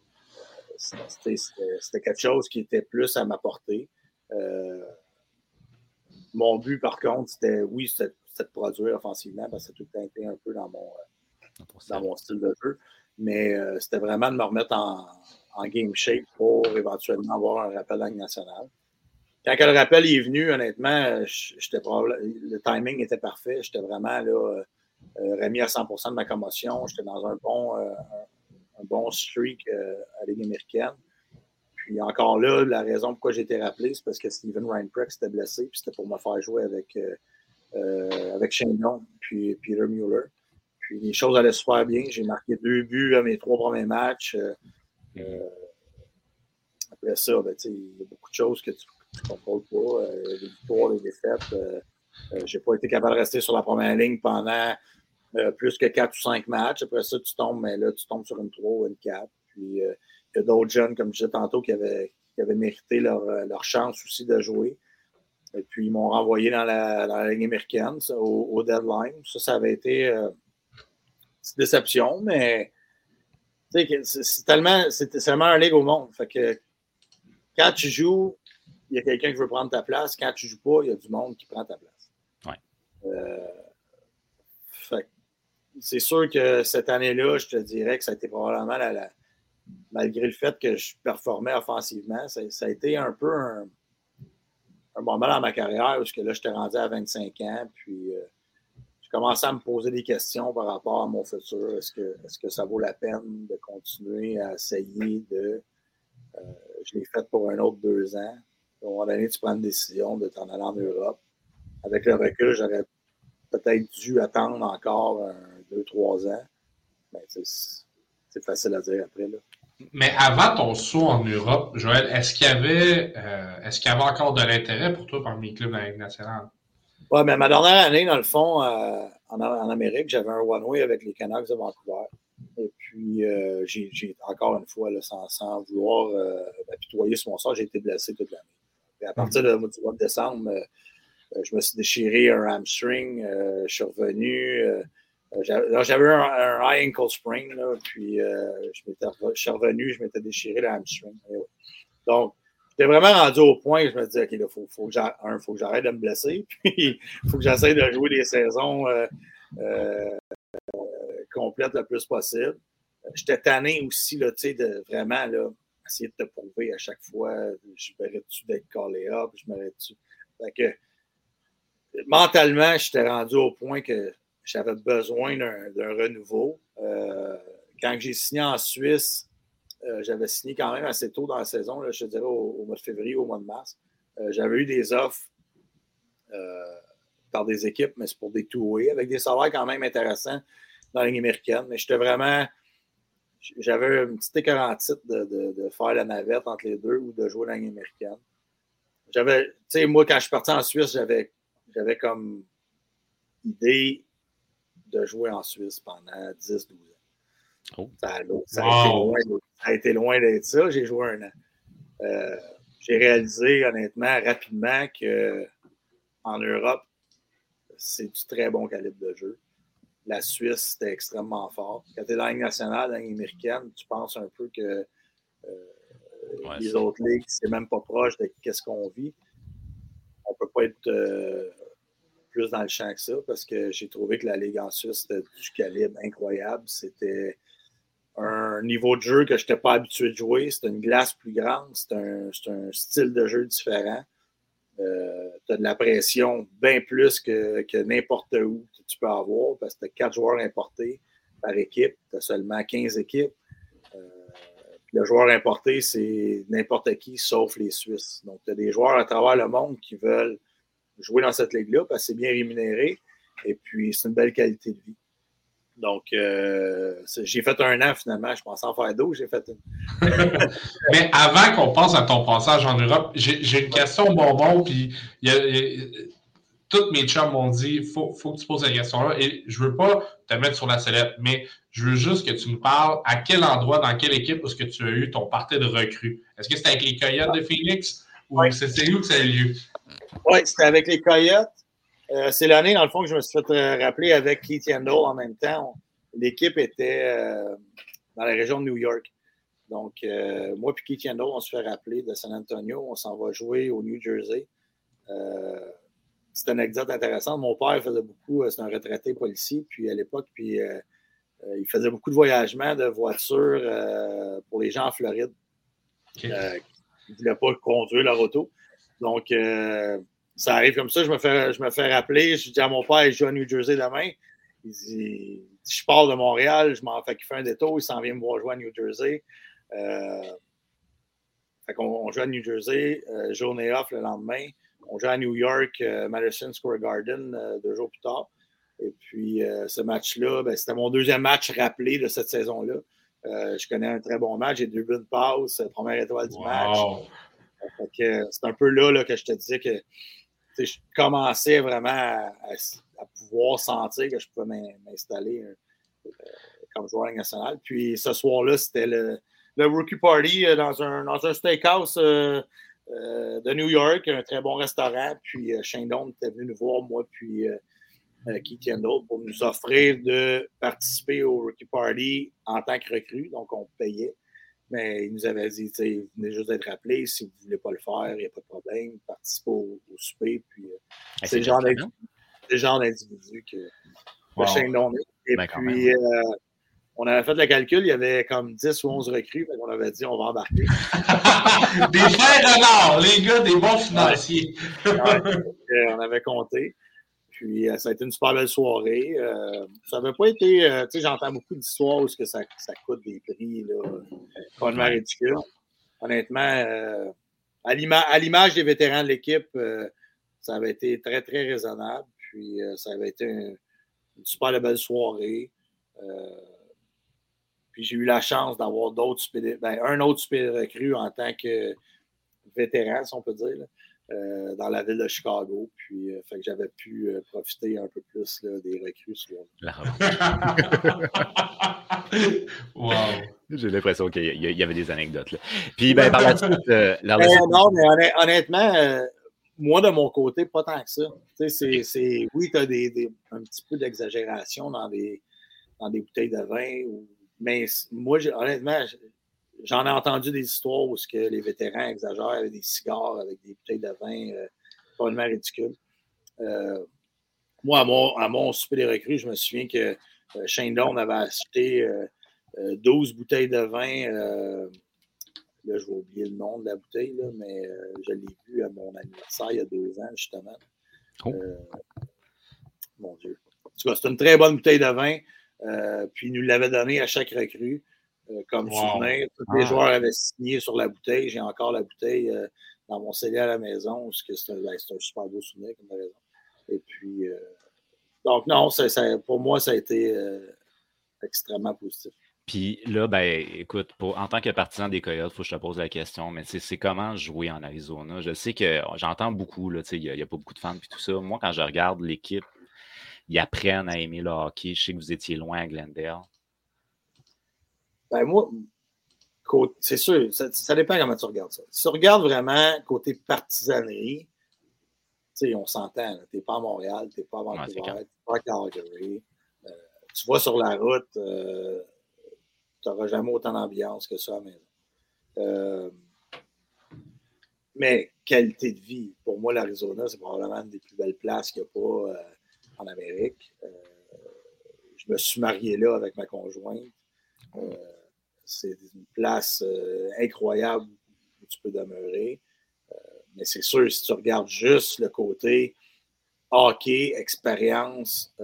c'était quelque chose qui était plus à ma portée. Mon but, par contre, c'était de produire offensivement, parce que ça a tout le temps été un peu dans mon style de jeu. Mais c'était vraiment de me remettre en game shape pour éventuellement avoir un rappel à la Ligue nationale. Quand le rappel est venu, honnêtement, le timing était parfait. J'étais vraiment là, remis à 100% de ma commotion. J'étais dans un bon streak à la Ligue américaine. Puis encore là, la raison pourquoi j'ai été rappelé, c'est parce que Steven Reinprecht s'était blessé, puis c'était pour me faire jouer avec Shane Young, puis Peter Mueller. Puis les choses allaient super bien. J'ai marqué 2 buts à mes 3 premiers matchs. Après ça, il y a beaucoup de choses que tu ne contrôles pas. Les victoires, les défaites. J'ai pas été capable de rester sur la première ligne pendant plus que 4 ou 5 matchs. Après ça, tu tombes sur une 3 ou une 4. Puis il y a d'autres jeunes, comme je disais tantôt, qui avaient mérité leur chance aussi de jouer. Et puis, ils m'ont renvoyé dans la Ligue américaine au deadline. Ça avait été une petite déception, mais c'est tellement un ligue au monde. Fait que quand tu joues, il y a quelqu'un qui veut prendre ta place. Quand tu ne joues pas, il y a du monde qui prend ta place. Ouais. Fait que c'est sûr que cette année-là, je te dirais que ça a été probablement malgré le fait que je performais offensivement, ça a été un peu un moment dans ma carrière où là, j'étais rendu à 25 ans, puis je commençais à me poser des questions par rapport à mon futur. Est-ce que ça vaut la peine de continuer à essayer je l'ai fait pour un autre 2 ans. À un moment donné, tu prends une décision de t'en aller en Europe. Avec le recul, j'aurais peut-être dû attendre encore 2-3 ans. Ben, c'est facile à dire après, là. Mais avant ton saut en Europe, Joël, est-ce qu'il y avait encore de l'intérêt pour toi parmi les clubs de la Ligue nationale? Oui, mais ma dernière année, dans le fond, en Amérique, j'avais un one-way avec les Canucks de Vancouver. Et puis, j'ai encore une fois, là, sans vouloir m'apitoyer sur mon sort, j'ai été blessé toute l'année. Et à partir du mois de décembre, je me suis déchiré un hamstring. Je suis revenu. J'avais un high ankle sprain, là, puis je suis revenu, je m'étais déchiré le hamstring. Donc, j'étais vraiment rendu au point où je me disais, OK, il faut que j'arrête de me blesser, puis il faut que j'essaie de jouer des saisons complètes le plus possible. J'étais tanné aussi, là, de vraiment là, essayer de te prouver à chaque fois, je mérite-tu d'être callé up, je mérite-tu. Fait que, mentalement, j'étais rendu au point que j'avais besoin d'un renouveau. Quand j'ai signé en Suisse, j'avais signé quand même assez tôt dans la saison, là, je te dirais au mois de février, au mois de mars. J'avais eu des offres par des équipes, mais c'est pour des two-way, avec des salaires quand même intéressants dans la Ligue américaine. Mais j'avais un petit écart en titre de faire la navette entre les deux ou de jouer dans la Ligue américaine. Moi, quand je suis parti en Suisse, j'avais comme idée de jouer en Suisse pendant 10-12 ans. Oh. Ça a été loin d'être ça. J'ai joué 1 an. j'ai réalisé honnêtement rapidement qu'en Europe, c'est du très bon calibre de jeu. La Suisse, c'était extrêmement fort. Quand tu es dans la Ligue nationale, dans la Ligue américaine, tu penses un peu que les autres ligues, c'est même pas proche de ce qu'on vit. On peut pas être plus dans le champ que ça parce que j'ai trouvé que la Ligue en Suisse, c'était du calibre incroyable. C'était un niveau de jeu que je n'étais pas habitué de jouer. C'était une glace plus grande. C'est un style de jeu différent. Tu as de la pression bien plus que n'importe où que tu peux avoir parce que tu as 4 joueurs importés par équipe. Tu as seulement 15 équipes. Puis le joueur importé, c'est n'importe qui sauf les Suisses. Donc, tu as des joueurs à travers le monde qui veulent jouer dans cette ligue-là parce que c'est bien rémunéré et puis c'est une belle qualité de vie. Donc, j'ai fait 1 an finalement. Je pensais en faire 12, j'ai fait une. Mais avant qu'on passe à ton passage en Europe, j'ai une question bonbon. Puis tous mes chums m'ont dit faut que tu poses la question-là. Et je veux pas te mettre sur la sellette, mais je veux juste que tu me parles à quel endroit, dans quelle équipe est-ce que tu as eu ton party de recrue. Est-ce que c'était avec les Coyotes de Phoenix ou c'est où que ça a eu lieu? Oui, c'était avec les Coyotes. C'est l'année, dans le fond, que je me suis fait rappeler avec Keith Yandle en même temps. L'équipe était dans la région de New York. Donc, moi et Keith Yandle, on se fait rappeler de San Antonio. On s'en va jouer au New Jersey. C'est une anecdote intéressante. Mon père faisait beaucoup, c'est un retraité policier, puis à l'époque, il faisait beaucoup de voyagements de voitures pour les gens en Floride. Okay. Ils ne voulaient pas conduire leur auto. Donc, ça arrive comme ça. Je me fais rappeler. Je dis à mon père, je joue à New Jersey demain. Il dit, je pars de Montréal, je m'en fais qu'il fait un détour, il s'en vient me voir jouer à New Jersey. Fait qu'on joue à New Jersey, journée off le lendemain. On joue à New York, Madison Square Garden, 2 jours plus tard. Et puis, ce match-là, c'était mon 2e match rappelé de cette saison-là. Je connais un très bon match. J'ai 2 buts de passe, première étoile du match. Fait que c'est un peu là que je te disais que je commençais vraiment à pouvoir sentir que je pouvais m'installer comme joueur national. Puis ce soir-là, c'était le Rookie Party dans un steakhouse de New York, un très bon restaurant. Puis Shane Doan était venu nous voir, moi, puis Keith Yandle, pour nous offrir de participer au Rookie Party en tant que recrue. Donc, on payait. Mais il nous avait dit, vous venez juste d'être rappelé, si vous ne voulez pas le faire, il n'y a pas de problème, participez au souper. Puis, c'est le genre d'individu que Shane Doan est. Et puis, on avait fait le calcul, il y avait comme 10 ou 11 recrues, donc on avait dit, on va embarquer. Des frères renards, les gars, des bons financiers. On avait compté. Puis, ça a été une super belle soirée. Ça n'avait pas été... tu sais, j'entends beaucoup d'histoires où ça coûte des prix, là, complètement ridicules. Honnêtement, à l'image des vétérans de l'équipe, ça avait été très, très raisonnable. Puis, ça avait été une super belle soirée. Puis, j'ai eu la chance d'avoir un autre super recrue en tant que vétéran, si on peut dire, là. Dans la ville de Chicago. Puis, fait que j'avais pu profiter un peu plus là, des recrues souvent. Wow! J'ai l'impression qu'il y avait des anecdotes. Là. Puis, par la suite... non, mais honnêtement, moi, de mon côté, pas tant que ça. Oui, tu as un petit peu d'exagération dans des bouteilles de vin. Mais moi, honnêtement... J'en ai entendu des histoires où les vétérans exagèrent avec des cigares, avec des bouteilles de vin complètement ridicules. Moi, à mon souper des recrues, je me souviens que Shane Doan avait acheté 12 bouteilles de vin. Là, je vais oublier le nom de la bouteille, là, mais je l'ai vu à mon anniversaire il y a 2 ans, justement. Mon Dieu. En tout cas, c'est une très bonne bouteille de vin. Puis, il nous l'avait donné à chaque recrue. Comme souvenir, tous les joueurs avaient signé sur la bouteille. J'ai encore la bouteille dans mon cellier à la maison, parce que c'est un super beau souvenir, comme raison. Et puis, donc non, pour moi, ça a été extrêmement positif. Puis là, écoute, en tant que partisan des Coyotes, il faut que je te pose la question, mais c'est comment jouer en Arizona? Je sais que j'entends beaucoup, il n'y a pas beaucoup de fans et tout ça. Moi, quand je regarde l'équipe, ils apprennent à aimer le hockey. Je sais que vous étiez loin à Glendale. Moi, c'est sûr, ça dépend comment tu regardes ça. Si tu regardes vraiment côté partisanerie, tu sais, on s'entend, tu n'es pas à Montréal, tu n'es pas à Vancouver, tu n'es pas à Calgary. Tu vas sur la route, tu n'auras jamais autant d'ambiance que ça à la maison. Mais qualité de vie, pour moi, l'Arizona, c'est probablement une des plus belles places qu'il n'y a pas en Amérique. Je me suis marié là avec ma conjointe. C'est une place incroyable où tu peux demeurer. Mais c'est sûr, si tu regardes juste le côté hockey, expérience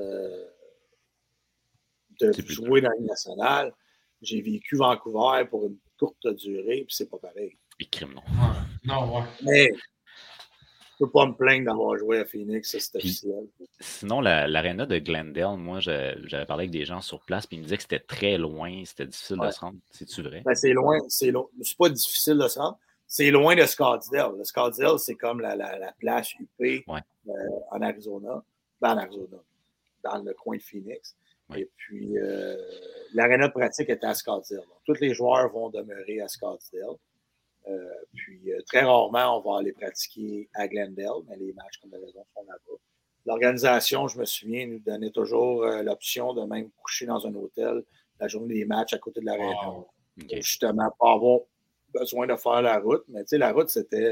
de jouer dans la Ligue nationale, j'ai vécu Vancouver pour une courte durée, puis c'est pas pareil. Non, ouais. Mais je peux pas me plaindre d'avoir joué à Phoenix, ça c'est officiel. Sinon, l'aréna de Glendale, moi, j'avais parlé avec des gens sur place, puis ils me disaient que c'était très loin, c'était difficile de se rendre. C'est-tu vrai? Ben, c'est loin. C'est pas difficile de se rendre. C'est loin de Scottsdale. Le Scottsdale, c'est comme la place UP en Arizona. Ben, en Arizona, dans le coin de Phoenix. Ouais. Et puis, l'aréna de pratique était à Scottsdale. Donc, tous les joueurs vont demeurer à Scottsdale. Puis, très rarement, on va aller pratiquer à Glendale, mais les matchs, comme la raison, sont là-bas. L'organisation, je me souviens, nous donnait toujours l'option de même coucher dans un hôtel la journée des matchs à côté de l'aréna. Wow. Okay. Justement, pas avoir besoin de faire la route. Mais tu sais, la route, c'était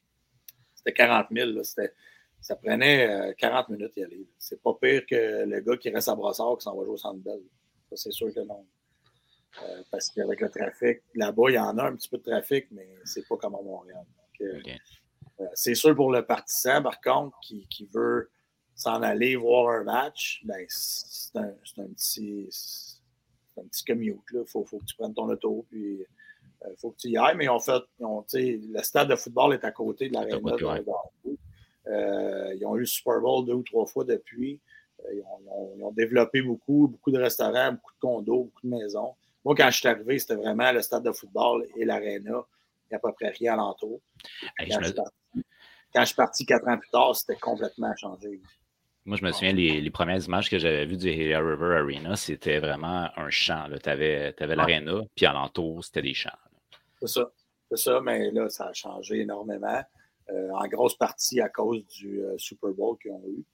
40 000. Là. Ça prenait 40 minutes y aller. C'est pas pire que le gars qui reste à Brossard qui s'en va jouer au Centre Bell. Ça, c'est sûr que non. Parce qu'avec le trafic, là-bas, il y en a un petit peu de trafic, mais c'est pas comme à Montréal. Donc, c'est sûr pour le partisan, par contre, qui veut s'en aller voir un match, ben, c'est un petit commute. Il faut que tu prennes ton auto, puis il faut que tu y ailles. Mais le stade de football est à côté de l'aréna. Ils ont eu le Super Bowl 2 ou 3 fois depuis. Ils ont développé beaucoup de restaurants, beaucoup de condos, beaucoup de maisons. Moi, quand je suis arrivé, c'était vraiment le stade de football et l'aréna. Il n'y a à peu près rien alentour. Quand je suis parti 4 ans plus tard, c'était complètement changé. Moi, je me souviens, les premières images que j'avais vues du Gila River Arena, c'était vraiment un champ. Tu avais l'aréna, puis alentour, c'était des champs. C'est ça, mais là, ça a changé énormément. En grosse partie à cause du Super Bowl qu'ils ont eu.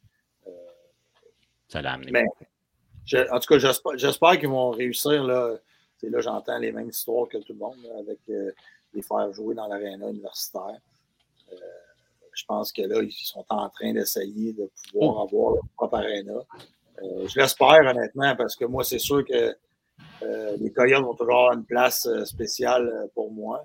Ça l'a amené. Mais, en tout cas, j'espère qu'ils vont réussir. Là, j'entends les mêmes histoires que tout le monde, là, avec les faire jouer dans l'aréna universitaire. Je pense que là, ils sont en train d'essayer de pouvoir avoir leur propre aréna. Je l'espère, honnêtement, parce que moi, c'est sûr que les Coyotes vont toujours avoir une place spéciale pour moi.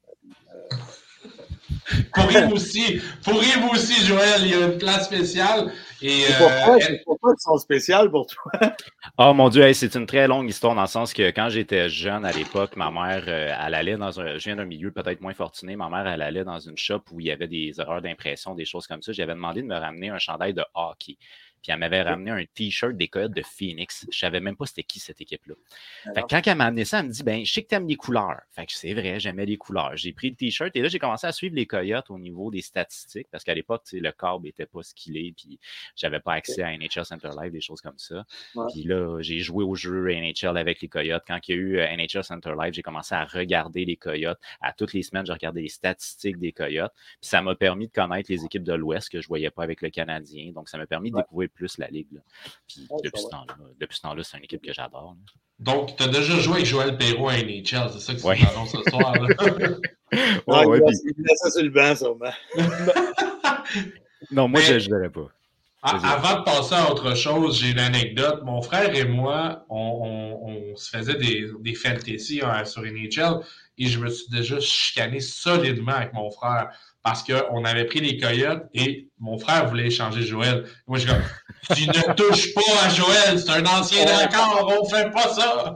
Pour Yves aussi, Joël, il y a une place spéciale. Et, pourquoi ils sont spéciales pour toi? Oh mon Dieu, c'est une très longue histoire dans le sens que quand j'étais jeune à l'époque, ma mère, elle allait je viens d'un milieu peut-être moins fortuné, ma mère, elle allait dans une shop où il y avait des erreurs d'impression, des choses comme ça. J'avais demandé de me ramener un chandail de hockey. Puis elle m'avait ramené un T-shirt des Coyotes de Phoenix. Je savais même pas c'était qui cette équipe-là. Fait que quand elle m'a amené ça, elle me dit, ben, je sais que tu aimes les couleurs. Fait que c'est vrai, j'aimais les couleurs. J'ai pris le T-shirt et là, j'ai commencé à suivre les Coyotes au niveau des statistiques parce qu'à l'époque, le câble n'était pas ce qu'il est. Puis j'avais pas accès à NHL Center Live, des choses comme ça. Ouais. Puis là, j'ai joué au jeu NHL avec les Coyotes. Quand il y a eu NHL Center Live, j'ai commencé à regarder les Coyotes. À toutes les semaines, je regardais les statistiques des Coyotes. Puis ça m'a permis de connaître les équipes de l'Ouest que je voyais pas avec le Canadien. Donc, ça m'a permis de découvrir plus la Ligue. Là. Puis depuis ce temps-là, c'est une équipe que j'adore. Là. Donc, tu as déjà joué avec Joël Perreault à NHL, c'est ça que tu nous annonces ce soir. Là. Il laisse ça sur le banc, sûrement. Non, moi, je ne dirais pas. Avant de passer à autre chose, j'ai une anecdote. Mon frère et moi, on se faisait des fantasy sur NHL et je me suis déjà chicané solidement avec mon frère parce qu'on avait pris les Coyotes et mon frère voulait échanger Joël. Moi, je dis comme, tu ne touches pas à Joël, c'est un ancien d'accord, on fait pas ça!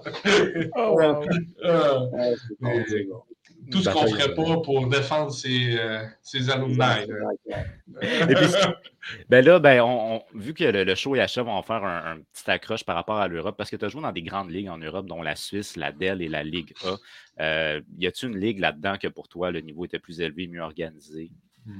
Tout ce qu'on ferait pas pour défendre ses alumni. Et puis, ben là, vu que le show et achève, on va faire un petit accroche par rapport à l'Europe, parce que tu as joué dans des grandes ligues en Europe, dont la Suisse, la DEL et la Ligue A. Y a-t-il une ligue là-dedans que pour toi, le niveau était plus élevé, mieux organisé?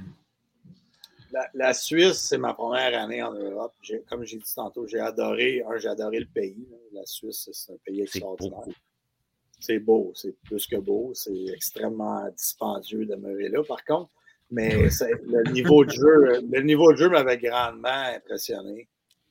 La Suisse, c'est ma première année en Europe. Comme j'ai dit tantôt, j'ai adoré le pays. Là. La Suisse, c'est un pays extraordinaire. c'est beau, c'est plus que beau. C'est extrêmement dispendieux de demeurer là, par contre. Mais le niveau de jeu m'avait grandement impressionné.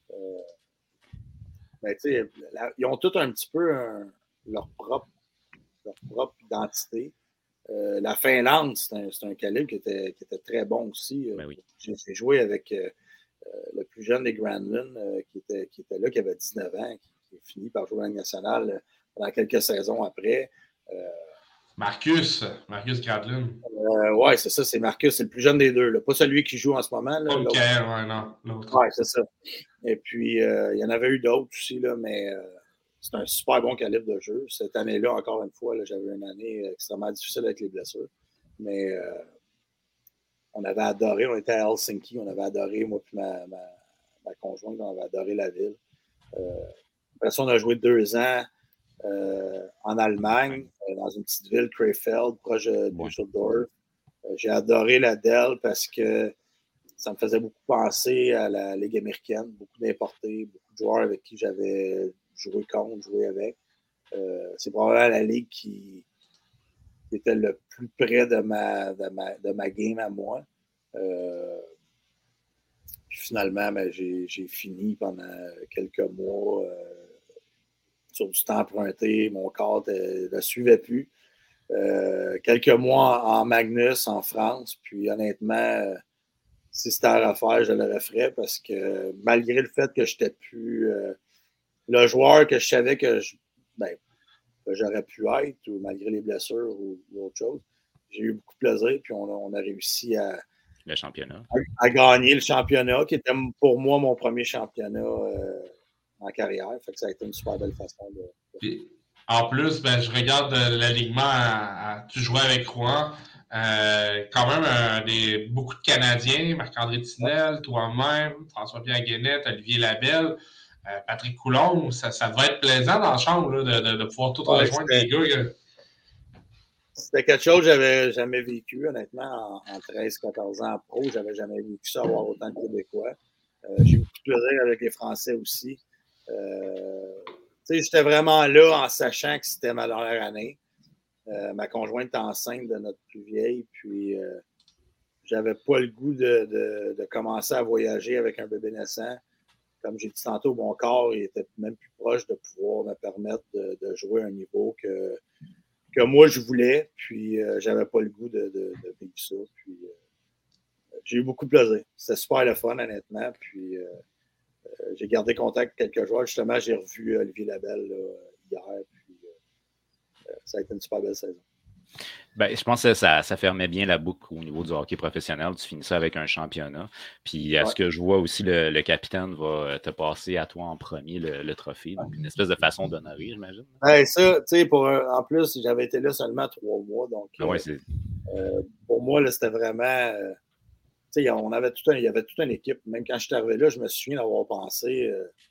Mais tu sais, ils ont tous un petit peu leur propre identité. La Finlande, c'est un calibre qui était très bon aussi. Ben oui. J'ai joué avec le plus jeune des Granlund qui était là, qui avait 19 ans, qui est fini par jouer à la nationale pendant quelques saisons après. Marcus Granlund. Oui, c'est ça, c'est Marcus, c'est le plus jeune des deux. Là. Pas celui qui joue en ce moment. Pas Michael, ouais, non, l'autre. Oui, c'est ça. Et puis, il y en avait eu d'autres aussi, là, mais c'est un super bon calibre de jeu. Cette année-là, encore une fois, là, j'avais une année extrêmement difficile avec les blessures. Mais on avait adoré, on était à Helsinki, on avait adoré, moi et ma conjointe, on avait adoré la ville. Après ça, on a joué 2 ans en Allemagne, dans une petite ville, Krefeld, proche de Düsseldorf. J'ai adoré la Dell parce que ça me faisait beaucoup penser à la Ligue américaine, beaucoup d'importés, beaucoup de joueurs avec qui j'avais joué contre, joué avec. C'est probablement la Ligue qui était le plus près de ma game à moi. Puis finalement, j'ai fini pendant quelques mois sur du temps emprunté. Mon corps ne suivait plus. Quelques mois en Magnus, en France. Puis honnêtement, si c'était à refaire, je le referais parce que malgré le fait que je n'étais plus le joueur que je savais que j'aurais pu être, ou malgré les blessures ou autre chose, j'ai eu beaucoup de plaisir. Puis on a réussi le championnat. À gagner le championnat, qui était pour moi mon premier championnat en carrière. Fait que ça a été une super belle façon de... Puis, en plus, je regarde l'alignement. Tu jouais avec Rouen. Quand même, beaucoup de Canadiens, Marc-André Tinel, toi-même, François-Pierre Guénette, Olivier Labelle, Patrick Coulombe. Ça devait être plaisant dans la chambre là, de pouvoir tout rejoindre des gars. C'était quelque chose que j'avais jamais vécu, honnêtement, en 13-14 ans pro. J'avais jamais vécu ça, avoir autant de Québécois. J'ai eu beaucoup de plaisir avec les Français aussi. J'étais vraiment là en sachant que c'était ma dernière année. Ma conjointe était enceinte de notre plus vieille, puis j'avais pas le goût de commencer à voyager avec un bébé naissant. Comme j'ai dit tantôt, mon corps il était même plus proche de pouvoir me permettre de jouer à un niveau que moi je voulais, puis j'avais pas le goût de vivre ça. Puis j'ai eu beaucoup de plaisir. C'était super le fun, honnêtement. Puis j'ai gardé contact avec quelques joueurs. Justement, j'ai revu Olivier Labelle là, hier. Puis ça a été une super belle saison. Je pense que ça fermait bien la boucle au niveau du hockey professionnel. Tu finis ça avec un championnat. Puis, à ce que je vois aussi, le capitaine va te passer à toi en premier le trophée. Donc, une espèce de façon d'honorer, j'imagine. Ça, tu sais, en plus, j'avais été là seulement 3 mois. Donc, pour moi, là, c'était vraiment... tu sais, il y avait toute une équipe. Même quand je suis arrivé là, je me souviens d'avoir pensé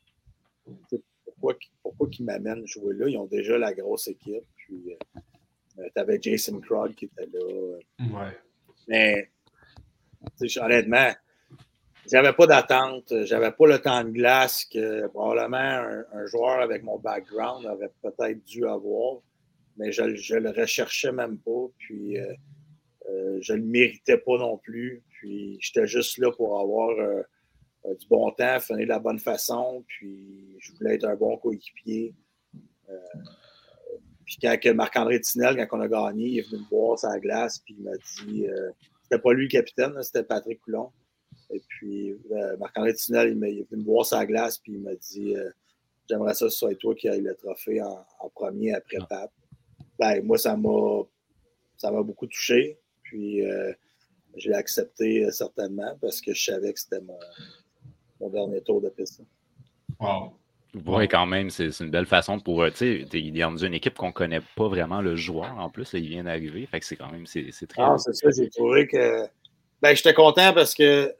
pourquoi qu'ils m'amènent jouer là. Ils ont déjà la grosse équipe. Puis... tu avais Jason Krog qui était là. Ouais. Mais, honnêtement, j'avais pas d'attente. J'avais pas le temps de glace que probablement un joueur avec mon background aurait peut-être dû avoir. Mais je le recherchais même pas. Puis, je le méritais pas non plus. Puis, j'étais juste là pour avoir du bon temps, finir de la bonne façon. Puis, je voulais être un bon coéquipier. Puis quand Marc-André Tinel, quand on a gagné, il est venu me voir sur la glace, puis il m'a dit, c'était pas lui le capitaine, là, c'était Patrick Coulombe. Et puis Marc-André Tinel, il est venu me voir sur la glace, puis il m'a dit, j'aimerais ça que ce soit toi qui aille le trophée en premier après Pat. Moi, ça m'a beaucoup touché. Puis je l'ai accepté certainement parce que je savais que c'était mon dernier tour de piste. Wow. Oui, quand même, c'est une belle façon pour, tu sais, il est dans une équipe qu'on ne connaît pas vraiment le joueur en plus, là, il vient d'arriver, fait que c'est quand même, c'est très... Ah, c'est ça, j'ai trouvé que, j'étais content parce que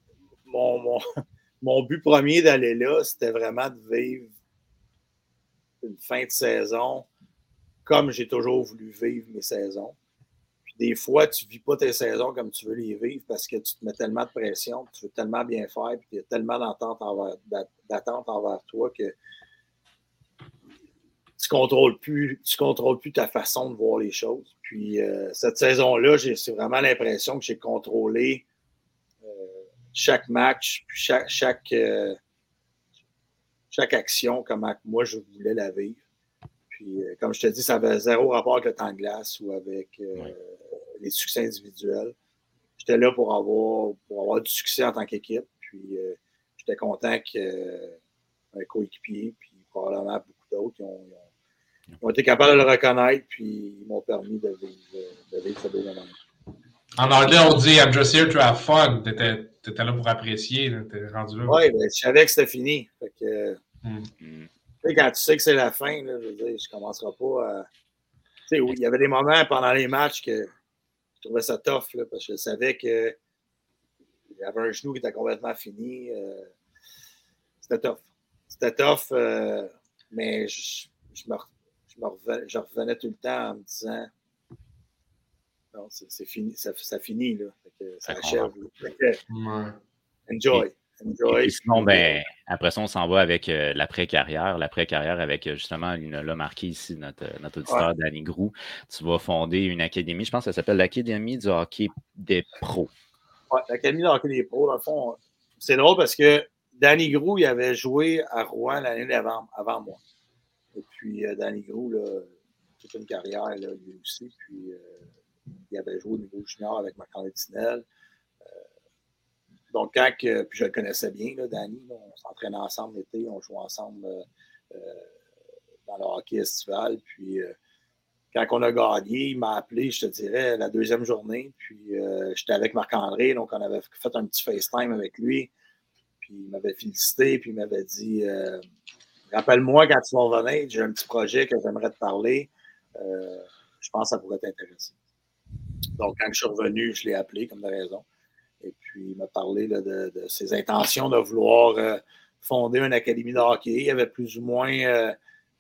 mon but premier d'aller là, c'était vraiment de vivre une fin de saison comme j'ai toujours voulu vivre mes saisons. Puis des fois, tu ne vis pas tes saisons comme tu veux les vivre parce que tu te mets tellement de pression, tu veux tellement bien faire, puis il y a tellement d'attentes envers toi que tu contrôles plus ta façon de voir les choses. Puis cette saison-là, c'est vraiment l'impression que j'ai contrôlé chaque match, puis chaque action, comment moi je voulais la vivre. Puis, comme je te dis, ça avait zéro rapport avec le temps de glace ou avec les succès individuels. J'étais là pour avoir du succès en tant qu'équipe. Puis, j'étais content qu'un coéquipier, puis probablement beaucoup d'autres, ils ont été capables de le reconnaître, puis ils m'ont permis de vivre ce beau moment. En anglais, on dit I'm just here to have fun. T'étais là pour apprécier, t'es rendu là. Oui, ben, je savais que c'était fini. Fait que, quand tu sais que c'est la fin, là, je veux dire, je ne commencerai pas à. Tu sais, il y avait des moments pendant les matchs que je trouvais ça tough, là, parce que je savais qu'il y avait un genou qui était complètement fini. C'était tough. C'était tough, mais je revenais tout le temps en me disant non, c'est fini, ça finit, là. Ça achève. Enjoy. Et sinon, après ça, on s'en va avec l'après-carrière. L'après-carrière avec, justement, il l'a marqué ici, notre auditeur Danny Groux. Tu vas fonder une académie, je pense que ça s'appelle l'Académie du hockey des pros. Oui, l'Académie du hockey des pros, dans le fond, c'est drôle parce que Danny Groux, il avait joué à Rouen l'année avant moi. Et puis, Danny Groux, là, toute une carrière, là, lui aussi. Puis, il avait joué au niveau junior avec Marc-André Tinel. Donc, puis je le connaissais bien, là, Danny. Là, on s'entraînait ensemble l'été, on jouait ensemble dans le hockey estival. Puis, quand on a gagné, il m'a appelé, je te dirais, la deuxième journée. Puis, j'étais avec Marc-André, donc on avait fait un petit FaceTime avec lui. Puis, il m'avait félicité, puis il m'avait dit rappelle-moi quand tu vas revenir, j'ai un petit projet que j'aimerais te parler. Je pense que ça pourrait t'intéresser. Donc, quand je suis revenu, je l'ai appelé, comme de raison. Et puis, il m'a parlé là, de ses intentions de vouloir fonder une académie de hockey. Il y avait plus ou moins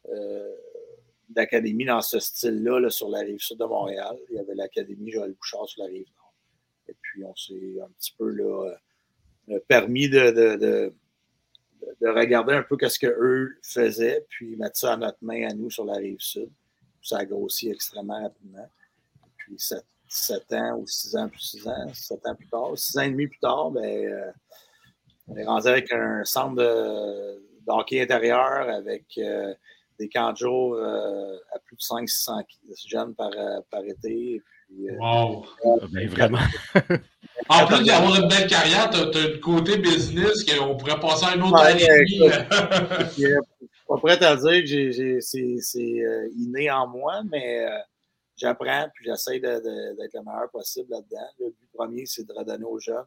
d'académies dans ce style-là là, sur la rive sud de Montréal. Il y avait l'académie Joël Bouchard sur la rive nord. Et puis, on s'est un petit peu là, permis de regarder un peu ce qu'eux faisaient, puis mettre ça à notre main à nous sur la rive sud. Ça a grossi extrêmement rapidement. Puis, 7 ans ou 6 ans plus tard, 6 ans et demi plus tard, on est rendu avec un centre de hockey intérieur avec des camps de jour à plus de 500-600 jeunes par été. Et puis, wow! Vraiment. En plus d'avoir une belle carrière, tu as le côté business qu'on pourrait passer à une autre académie. Je suis pas prêt à dire que c'est inné en moi, mais j'apprends puis j'essaie d'être le meilleur possible là-dedans. Le but premier, c'est de redonner aux jeunes.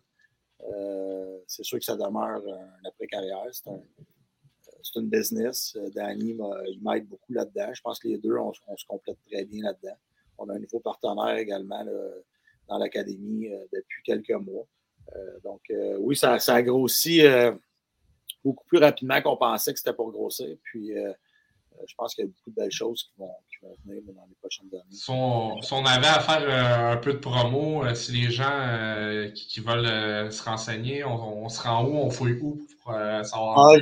C'est sûr que ça demeure un après-carrière. C'est une business. Danny, il m'aide beaucoup là-dedans. Je pense que les deux, on se complète très bien là-dedans. On a un nouveau partenaire également là, dans l'académie depuis quelques mois. Donc, oui, ça a grossi beaucoup plus rapidement qu'on pensait que c'était pour grossir. Puis, je pense qu'il y a beaucoup de belles choses qui vont venir dans les prochaines années. Si on avait à faire un peu de promo, si les gens qui veulent se renseigner, on se rend où, on fouille où pour savoir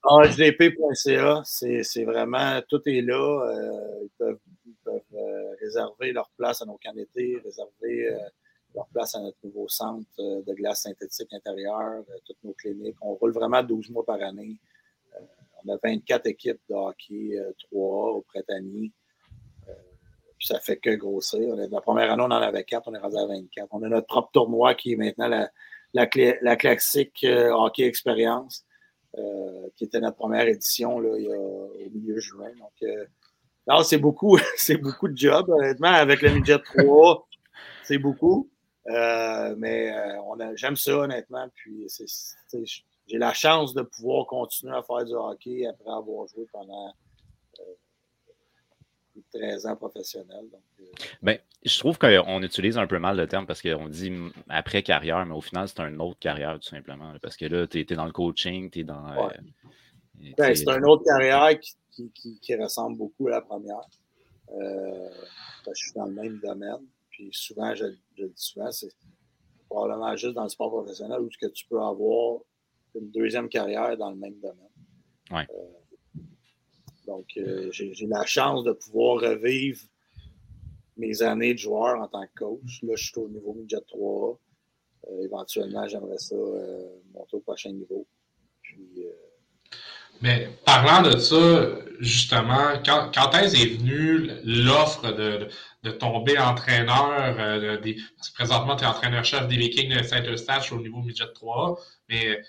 HDP.ca, c'est vraiment, tout est là. Ils peuvent réserver leur place à nos camps d'été, réserver leur place à notre nouveau centre de glace synthétique intérieure, toutes nos cliniques. On roule vraiment 12 mois par année. On a 24 équipes de hockey 3A au Prytanée. Puis ça fait que grossir. La première année, on en avait 4, on est rendu à 24. On a notre propre tournoi qui est maintenant la classique hockey expérience, qui était notre première édition là, au milieu juin. Donc, non, c'est beaucoup de job, honnêtement. Avec le midget 3A, c'est beaucoup. Mais j'aime ça, honnêtement. Puis, j'ai la chance de pouvoir continuer à faire du hockey après avoir joué pendant 13 ans professionnel. Donc, je trouve qu'on utilise un peu mal le terme parce qu'on dit après carrière, mais au final, c'est une autre carrière, tout simplement. Parce que là, tu es dans le coaching, tu es dans. C'est une autre carrière qui ressemble beaucoup à la première. Je suis dans le même domaine. Puis souvent, je le dis souvent, c'est probablement juste dans le sport professionnel où tu peux avoir une deuxième carrière dans le même domaine. Ouais. Donc, j'ai la chance de pouvoir revivre mes années de joueur en tant que coach. Là, je suis au niveau midget 3A. Éventuellement, j'aimerais ça monter au prochain niveau. Puis, mais parlant de ça, justement, quand est venue l'offre de tomber entraîneur, parce que présentement, tu es entraîneur-chef des Vikings de Saint-Eustache au niveau midget 3A, mais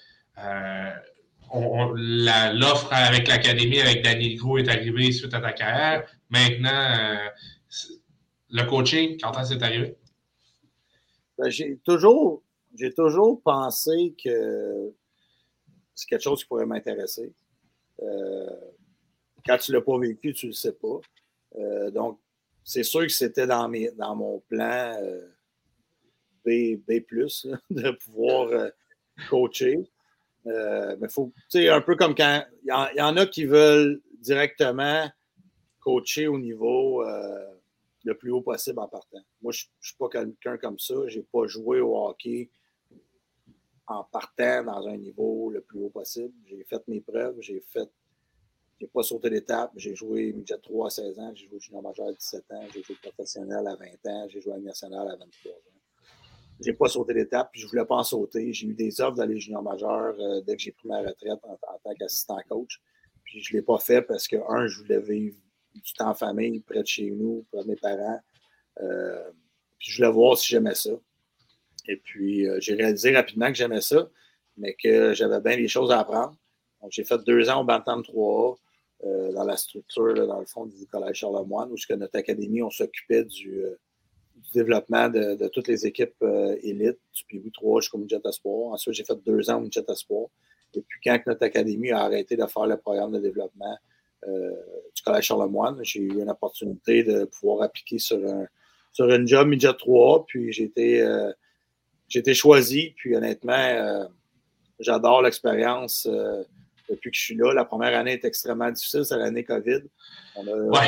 l'offre avec l'académie, avec Daniel Gros est arrivée suite à ta carrière. Maintenant, le coaching, quand est-ce que c'est arrivé? Ben, j'ai toujours pensé que c'est quelque chose qui pourrait m'intéresser. Quand tu ne l'as pas vécu, tu ne le sais pas. Donc, c'est sûr que c'était dans mon plan B+, là, de pouvoir coacher. Mais il faut, tu sais, un peu comme quand il y en a qui veulent directement coacher au niveau le plus haut possible en partant. Moi, je ne suis pas quelqu'un comme ça. Je n'ai pas joué au hockey en partant dans un niveau le plus haut possible. J'ai fait mes preuves, j'ai pas sauté d'étape. J'ai joué midget 3 à 16 ans, j'ai joué junior majeur à 17 ans, j'ai joué professionnel à 20 ans, j'ai joué à national à 23 ans. J'ai pas sauté d'étape, puis je voulais pas en sauter. J'ai eu des offres d'aller junior majeur dès que j'ai pris ma retraite en tant qu'assistant coach. Puis je l'ai pas fait parce que, je voulais vivre du temps en famille, près de chez nous, près de mes parents. Puis je voulais voir si j'aimais ça. Et puis, j'ai réalisé rapidement que j'aimais ça, mais que j'avais bien des choses à apprendre. Donc, j'ai fait 2 ans au Bantam 3A, dans la structure, là, dans le fond, du Collège Charlemagne, où notre académie, on s'occupait du développement de toutes les équipes élites, du PV 3 jusqu'au midget espoir. Ensuite, j'ai fait 2 ans au midget espoir. Et puis, quand notre académie a arrêté de faire le programme de développement du Collège Charlemagne, j'ai eu une opportunité de pouvoir appliquer sur une job midget 3A, puis j'ai été choisi, puis honnêtement, j'adore l'expérience depuis que je suis là. La première année est extrêmement difficile, c'est l'année COVID. On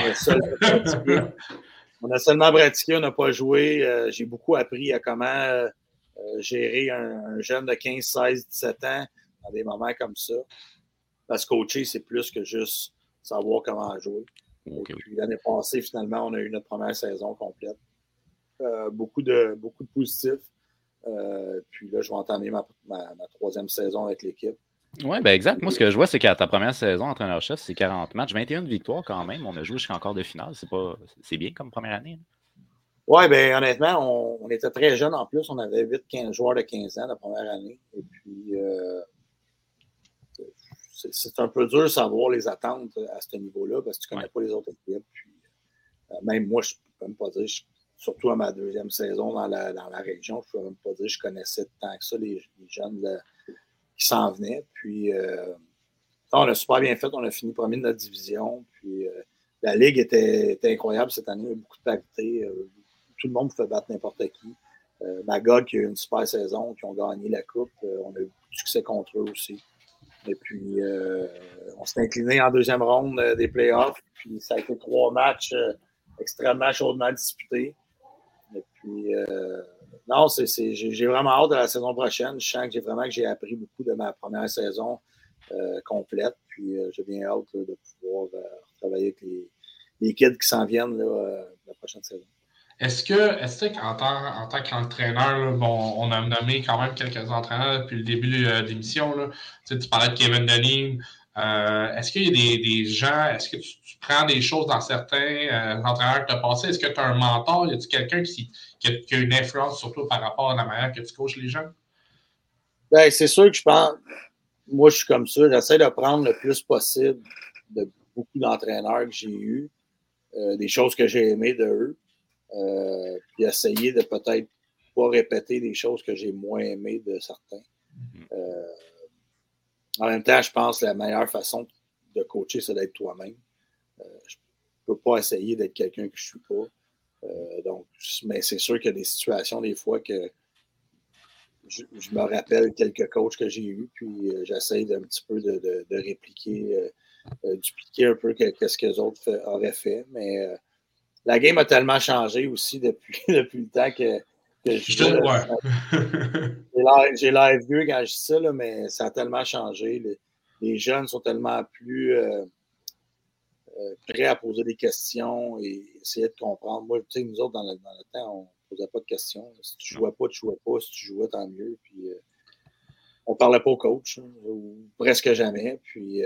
a seulement pratiqué, on n'a pas joué. J'ai beaucoup appris à comment gérer un jeune de 15, 16, 17 ans dans des moments comme ça. Parce que coacher, c'est plus que juste savoir comment jouer. Okay. Et puis l'année passée, finalement, on a eu notre première saison complète. Beaucoup de positifs. Puis là, je vais entamer ma 3e saison avec l'équipe. Oui, ben exact. Moi, ce que je vois, c'est qu'à ta première saison, entraîneur-chef, c'est 40 matchs, 21 victoires quand même. On a joué jusqu'en quart de finale. C'est bien comme première année. Hein? Oui, bien honnêtement, on était très jeunes en plus. On avait 8 joueurs de 15 ans la première année. Et puis, c'est un peu dur de savoir les attentes à ce niveau-là parce que tu ne connais pas les autres équipes. Puis, même moi, je ne peux même pas dire, surtout à ma 2e saison dans la région, je ne peux même pas dire que je connaissais tant que ça les jeunes qui s'en venaient. Puis, on a super bien fait. On a fini premier de notre division. Puis, la ligue était incroyable cette année. Il y a beaucoup de parité. Tout le monde pouvait battre n'importe qui. Magog qui a eu une super saison, qui ont gagné la coupe. On a eu beaucoup de succès contre eux aussi. Et puis, on s'est incliné en 2e ronde des playoffs. Puis, ça a été 3 matchs extrêmement chaudement disputés. Et puis, non, j'ai vraiment hâte de la saison prochaine. Je sens que j'ai appris beaucoup de ma première saison complète. Puis, j'ai bien hâte là, de pouvoir travailler avec les kids qui s'en viennent là, la prochaine saison. Est-ce que en tant qu'entraîneur, là, bon, on a nommé quand même quelques entraîneurs depuis le début de l'émission. Là. Tu parlais de Kevin Deneen. Est-ce qu'il y a des gens, est-ce que tu prends des choses dans certains entraîneurs que tu as passés? Est-ce que tu as un mentor? Y a-t-il quelqu'un qui a une influence sur toi par rapport à la manière que tu coaches les gens? Bien, c'est sûr que je pense, moi je suis comme ça, j'essaie de prendre le plus possible de beaucoup d'entraîneurs que j'ai eus, des choses que j'ai aimées de eux. Puis essayer de peut-être pas répéter des choses que j'ai moins aimées de certains. En même temps, je pense que la meilleure façon de coacher, c'est d'être toi-même. Je ne peux pas essayer d'être quelqu'un que je ne suis pas. Donc, mais c'est sûr qu'il y a des situations, des fois, que je me rappelle quelques coachs que j'ai eus, puis j'essaie d'un petit peu de répliquer, dupliquer un peu ce que les autres auraient fait, mais la game a tellement changé aussi depuis le temps que je j'ai l'air vieux quand je dis ça, là, mais ça a tellement changé. Les jeunes sont tellement plus prêt à poser des questions et essayer de comprendre. Moi, tu sais, nous autres, dans le temps, on ne posait pas de questions. Si tu jouais pas, tu jouais pas. Si tu jouais, tant mieux. Puis, on ne parlait pas au coach, ou presque jamais. Puis,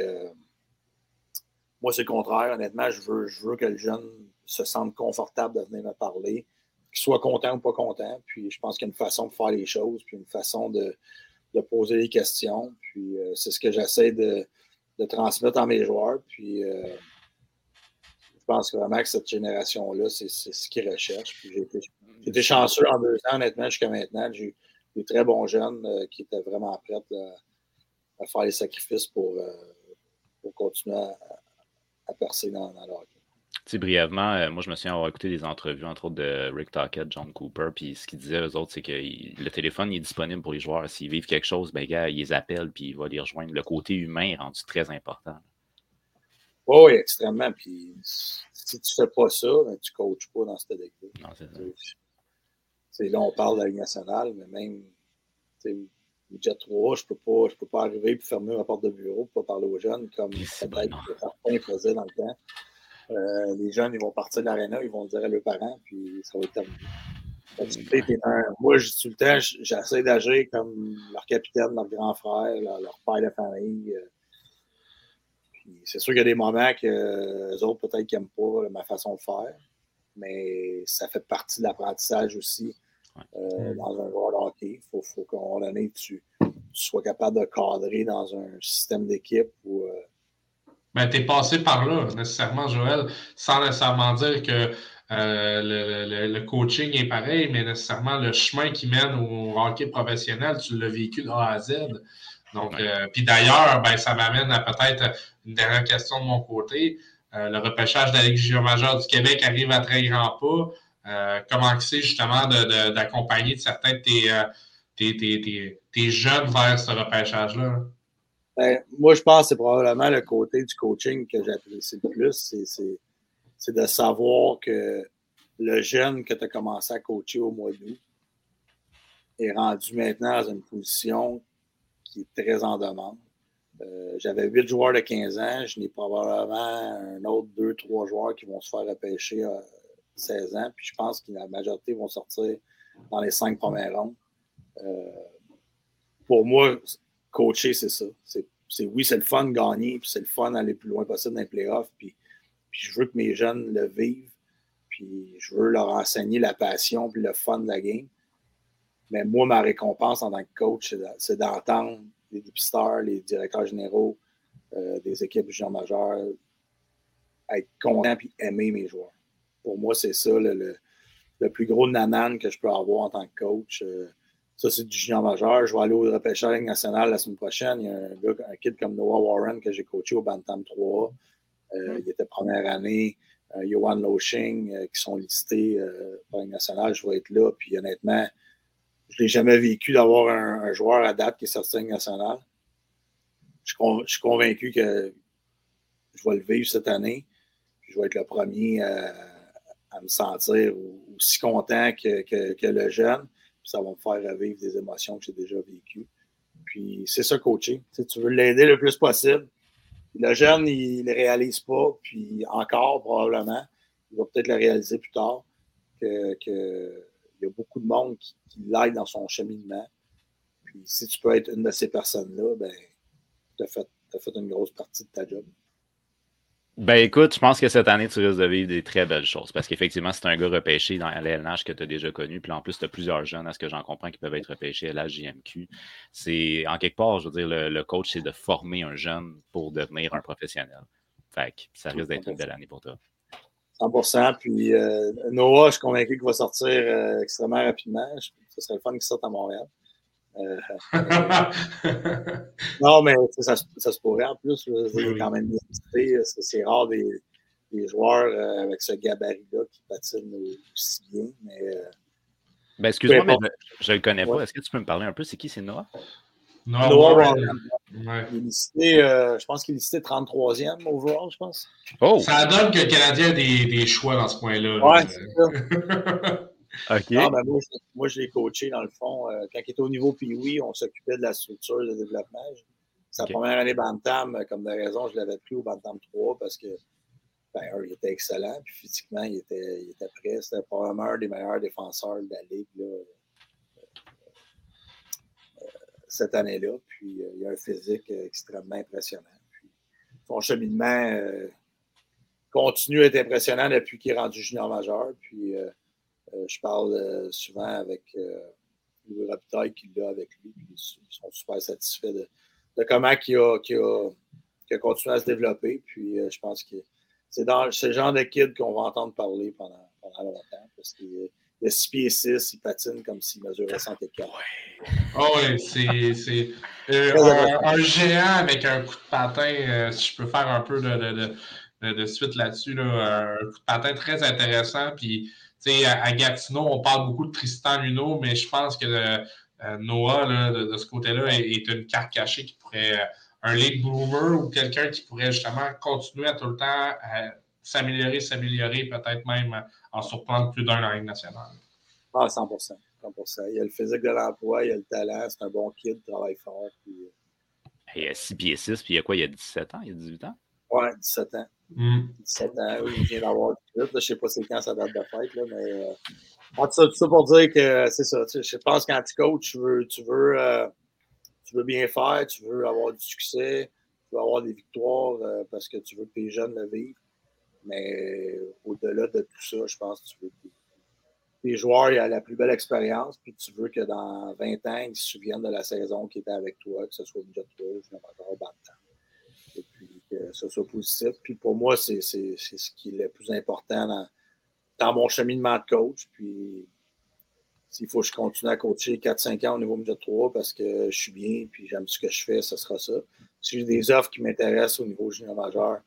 moi, c'est le contraire. Honnêtement, je veux que le jeune se sente confortable de venir me parler, qu'il soit content ou pas content. Puis, je pense qu'il y a une façon de faire les choses, puis une façon de poser des questions. Puis, c'est ce que j'essaie de transmettre à mes joueurs. Puis, je pense vraiment que cette génération-là, c'est ce qu'ils recherchent. Puis j'ai été chanceux en 2 ans, honnêtement, jusqu'à maintenant. J'ai eu des très bons jeunes qui étaient vraiment prêts à faire les sacrifices pour continuer à percer dans le hockey. Tu sais, brièvement, moi, je me souviens avoir écouté des entrevues, entre autres, de Rick Tocchet, John Cooper, puis ce qu'ils disaient, eux autres, c'est que le téléphone il est disponible pour les joueurs. S'ils vivent quelque chose, ben, gars, ils les appellent, puis ils vont les rejoindre. Le côté humain est rendu très important. Oui, extrêmement. Puis si tu ne fais pas ça, ben, tu ne coaches pas dans cette ligue-là. Non, c'est ça. Là, on parle de la Ligue nationale, mais même budget 3, je ne peux pas arriver et fermer ma porte de bureau pour pas parler aux jeunes, comme peut-être que certains faisaient dans le temps. Les jeunes, ils vont partir de l'aréna, ils vont le dire à leurs parents, puis ça va être terminé. Moi, tout le temps, j'essaie d'agir comme leur capitaine, leur grand frère, leur père de famille. C'est sûr qu'il y a des moments que les autres, peut-être, qui n'aiment pas ma façon de faire, mais ça fait partie de l'apprentissage aussi dans un joueur de hockey. Il faut qu'à un moment donné, tu sois capable de cadrer dans un système d'équipe où. Ben, tu es passé par là, nécessairement, Joël, sans nécessairement dire que le coaching est pareil, mais nécessairement le chemin qui mène au hockey professionnel, tu l'as vécu de A à Z. Donc, puis d'ailleurs, ben, ça m'amène à peut-être une dernière question de mon côté. Le repêchage de la Ligue junior majeure du Québec arrive à très grands pas. Comment c'est justement d'accompagner certains de tes jeunes vers ce repêchage-là? Ben, moi, je pense que c'est probablement le côté du coaching que j'apprécie le plus. C'est de savoir que le jeune que tu as commencé à coacher au mois d'août est rendu maintenant dans une position qui est très en demande. J'avais 8 joueurs de 15 ans. Je n'ai probablement un autre 2-3 joueurs qui vont se faire repêcher à 16 ans. Puis je pense que la majorité vont sortir dans les 5 premières rondes. Pour moi, coacher, c'est ça. Oui, c'est le fun de gagner, puis c'est le fun d'aller le plus loin possible dans les playoffs. Puis je veux que mes jeunes le vivent. Puis je veux leur enseigner la passion puis le fun de la game. Mais moi, ma récompense en tant que coach, c'est d'entendre les dépisteurs, les directeurs généraux des équipes juniors majeures être contents et aimer mes joueurs. Pour moi, c'est ça le plus gros nanane que je peux avoir en tant que coach. Ça, c'est du junior majeur. Je vais aller au repêchage national la semaine prochaine. Il y a un kid comme Noah Warren que j'ai coaché au Bantam 3. Il était première année. Johan Loshing qui sont listés par la nationale. Je vais être là. Puis honnêtement, je n'ai jamais vécu d'avoir un joueur à date qui est sorti de la nationale. Je suis convaincu que je vais le vivre cette année. Puis je vais être le premier à me sentir aussi content que le jeune. Puis ça va me faire revivre des émotions que j'ai déjà vécues. Puis c'est ça, coacher. Tu veux l'aider le plus possible. Le jeune, il ne le réalise pas. Puis encore, probablement, il va peut-être le réaliser plus tard. Il y a beaucoup de monde qui l'aide dans son cheminement. Puis si tu peux être une de ces personnes-là, ben, tu as fait une grosse partie de ta job. Ben écoute, je pense que cette année, tu risques de vivre des très belles choses parce qu'effectivement, c'est un gars repêché dans la LNH que tu as déjà connu. Puis en plus, tu as plusieurs jeunes, à ce que j'en comprends, qui peuvent être repêchés à la JMQ. C'est, en quelque part, je veux dire, le coach, c'est de former un jeune pour devenir un professionnel. Fait que ça risque d'être une belle année pour toi. 100%. Puis Noah, je suis convaincu qu'il va sortir extrêmement rapidement. Ce serait le fun qu'il sorte à Montréal. Non, mais ça se pourrait en plus. Il est quand même bien cité. C'est rare des joueurs avec ce gabarit-là qui patinent aussi bien. Mais, ben, excuse-moi, mais je ne le connais pas. Est-ce que tu peux me parler un peu? C'est qui, c'est Noah? Noah Warren. Ouais. Il est listé, je pense qu'il est listé 33e overall, je pense. Oh! Ça donne que le Canadien a des choix dans ce point-là. Ouais, c'est ça. Okay. Non, ben moi, je l'ai coaché, dans le fond. Quand il était au niveau Pee-Wee, on s'occupait de la structure de développement. Sa première année Bantam, comme de raison, je l'avais pris au Bantam 3 parce que il était excellent. Puis physiquement, il était prêt. C'était probablement un des meilleurs défenseurs de la Ligue là, cette année-là. Puis il a un physique extrêmement impressionnant. Puis, son cheminement continue à être impressionnant depuis qu'il est rendu junior majeur. Puis je parle souvent avec Louis Robitaille qui l'a avec lui. Puis ils sont super satisfaits de comment il a continué à se développer. Puis je pense que c'est le genre de kid qu'on va entendre parler pendant longtemps. Parce qu'il a 6 pieds 6, il patine comme s'il mesurait 104. Oh oui, c'est un géant avec un coup de patin. Si je peux faire un peu de suite là-dessus, là, un coup de patin très intéressant. Puis, à Gatineau, on parle beaucoup de Tristan Luneau, mais je pense que Noah, là, de ce côté-là, est une carte cachée qui pourrait, un late bloomer ou quelqu'un qui pourrait justement continuer à tout le temps s'améliorer, peut-être même en surprendre plus d'un dans la Ligue nationale. Ah, 100%. Il a le physique de l'emploi, il a le talent, c'est un bon kid, il travaille fort. Puis... Il a 6 pieds 6, puis il y a quoi? Il y a 17 ans? Il y a 18 ans? Ouais, 17 ans. 17 ans, oui, il vient d'avoir 18. Je ne sais pas c'est quand sa date de fête, là, mais tout ça pour dire que c'est ça. Je pense qu'en coach, tu veux bien faire, tu veux avoir du succès, tu veux avoir des victoires parce que tu veux que tes jeunes le vivent. Mais au-delà de tout ça, je pense que tu veux que tes joueurs aient la plus belle expérience, puis tu veux que dans 20 ans, ils se souviennent de la saison qui était avec toi, que ce soit déjà 3 ou encore Bantam. Et puis que ce soit positif. Puis pour moi, c'est ce qui est le plus important dans mon cheminement de coach. Puis s'il faut que je continue à coacher 4-5 ans au niveau midget 3 parce que je suis bien puis j'aime ce que je fais, ce sera ça. Si j'ai des offres qui m'intéressent au niveau junior majeur,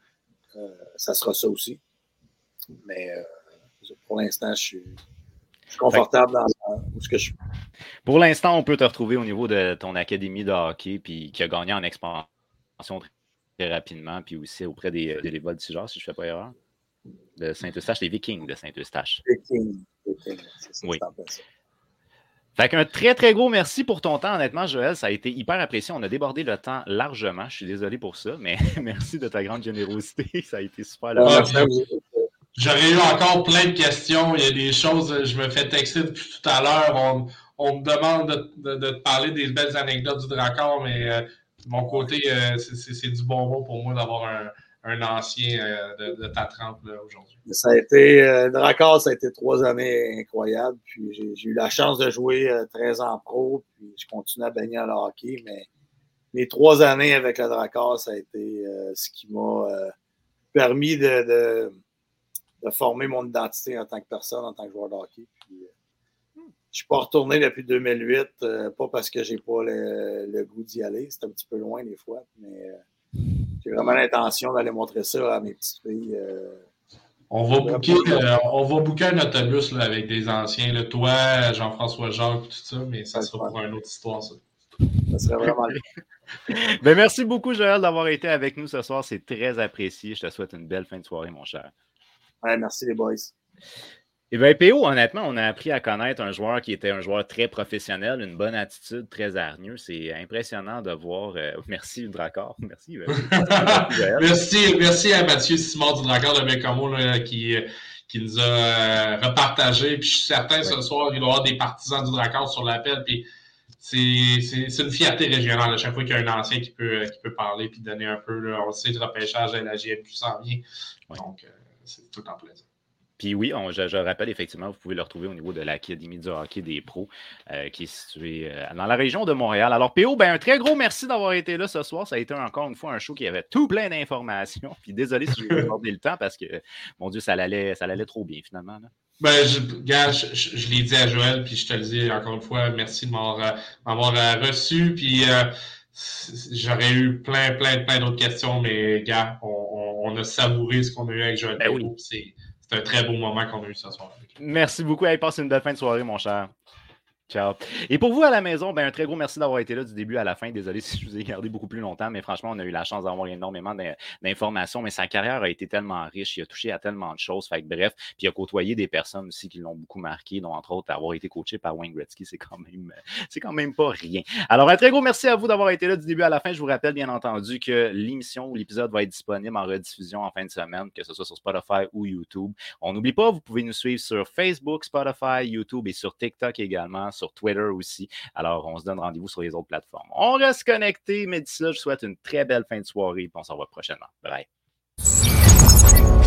ça sera ça aussi. Mais pour l'instant, je suis confortable dans ce que je suis. Pour l'instant, on peut te retrouver au niveau de ton académie de hockey puis qui a gagné en expansion très rapidement, puis aussi auprès des Voltigeurs, si je ne fais pas erreur, de Saint-Eustache, les Vikings de Saint-Eustache. Vikings, c'est ça. Oui. Fait qu'un très, très gros merci pour ton temps. Honnêtement, Joël, ça a été hyper apprécié. On a débordé le temps largement. Je suis désolé pour ça, mais merci de ta grande générosité. Ça a été super. J'aurais eu encore plein de questions. Il y a des choses, je me fais texter depuis tout à l'heure. On me demande de te parler des belles anecdotes du Dracor, mais de mon côté, c'est du bonbon pour moi d'avoir un ancien de ta trempe aujourd'hui. Ça a été, Dracor, ça a été 3 années incroyables. Puis j'ai eu la chance de jouer 13 ans pro, puis je continue à baigner en hockey, mais les 3 années avec le Dracor, ça a été ce qui m'a permis de former mon identité en tant que personne, en tant que joueur de hockey. Puis, je ne suis pas retourné depuis 2008, pas parce que je n'ai pas le goût d'y aller. C'est un petit peu loin des fois, mais j'ai vraiment l'intention d'aller montrer ça à mes petites filles. On va booker un autobus là, avec des anciens. Là, toi, Jean-François Jacques, tout ça, mais ça sera pour une autre histoire, ça. Ça serait vraiment Ben, merci beaucoup, Joël, d'avoir été avec nous ce soir. C'est très apprécié. Je te souhaite une belle fin de soirée, mon cher. Ouais, merci les boys. Eh bien, PO, honnêtement, on a appris à connaître un joueur qui était un joueur très professionnel, une bonne attitude, très hargneux. C'est impressionnant de voir. Merci, Dracor. Merci. Merci à Mathieu Simon du Dracor de Bécamo qui nous a repartagé. Puis je suis certain ce soir, il va y avoir des partisans du Dracor sur l'appel. Puis c'est une fierté régionale à chaque fois qu'il y a un ancien qui peut parler et donner un peu. Là, on sait le repêchage à la JMQ s'en vient. Donc, c'est tout en plaisir. Puis oui, je rappelle effectivement, vous pouvez le retrouver au niveau de l'Académie du hockey des pros qui est située dans la région de Montréal. Alors PO, ben, un très gros merci d'avoir été là ce soir. Ça a été encore une fois un show qui avait tout plein d'informations. Puis désolé si j'ai débordé le temps parce que, mon Dieu, ça allait trop bien finalement. Là. Ben, je l'ai dit à Joël, puis je te le dis encore une fois, merci de m'avoir reçu. Puis j'aurais eu plein d'autres questions, mais gars, on a savouré ce qu'on a eu avec Joël. Ben oui. C'est un très beau moment qu'on a eu ce soir. Merci beaucoup. Allez, passe une belle fin de soirée, mon cher. Ciao. Et pour vous à la maison, un très gros merci d'avoir été là du début à la fin. Désolé si je vous ai gardé beaucoup plus longtemps, mais franchement, on a eu la chance d'avoir énormément d'informations. Mais sa carrière a été tellement riche, il a touché à tellement de choses. Fait que, bref, puis il a côtoyé des personnes aussi qui l'ont beaucoup marqué, dont entre autres avoir été coaché par Wayne Gretzky, c'est quand même pas rien. Alors, un très gros merci à vous d'avoir été là du début à la fin. Je vous rappelle bien entendu que l'émission ou l'épisode va être disponible en rediffusion en fin de semaine, que ce soit sur Spotify ou YouTube. On n'oublie pas, vous pouvez nous suivre sur Facebook, Spotify, YouTube et sur TikTok également, sur Twitter aussi. Alors, on se donne rendez-vous sur les autres plateformes. On reste connecté, mais d'ici là, je vous souhaite une très belle fin de soirée et on se revoit prochainement. Bye.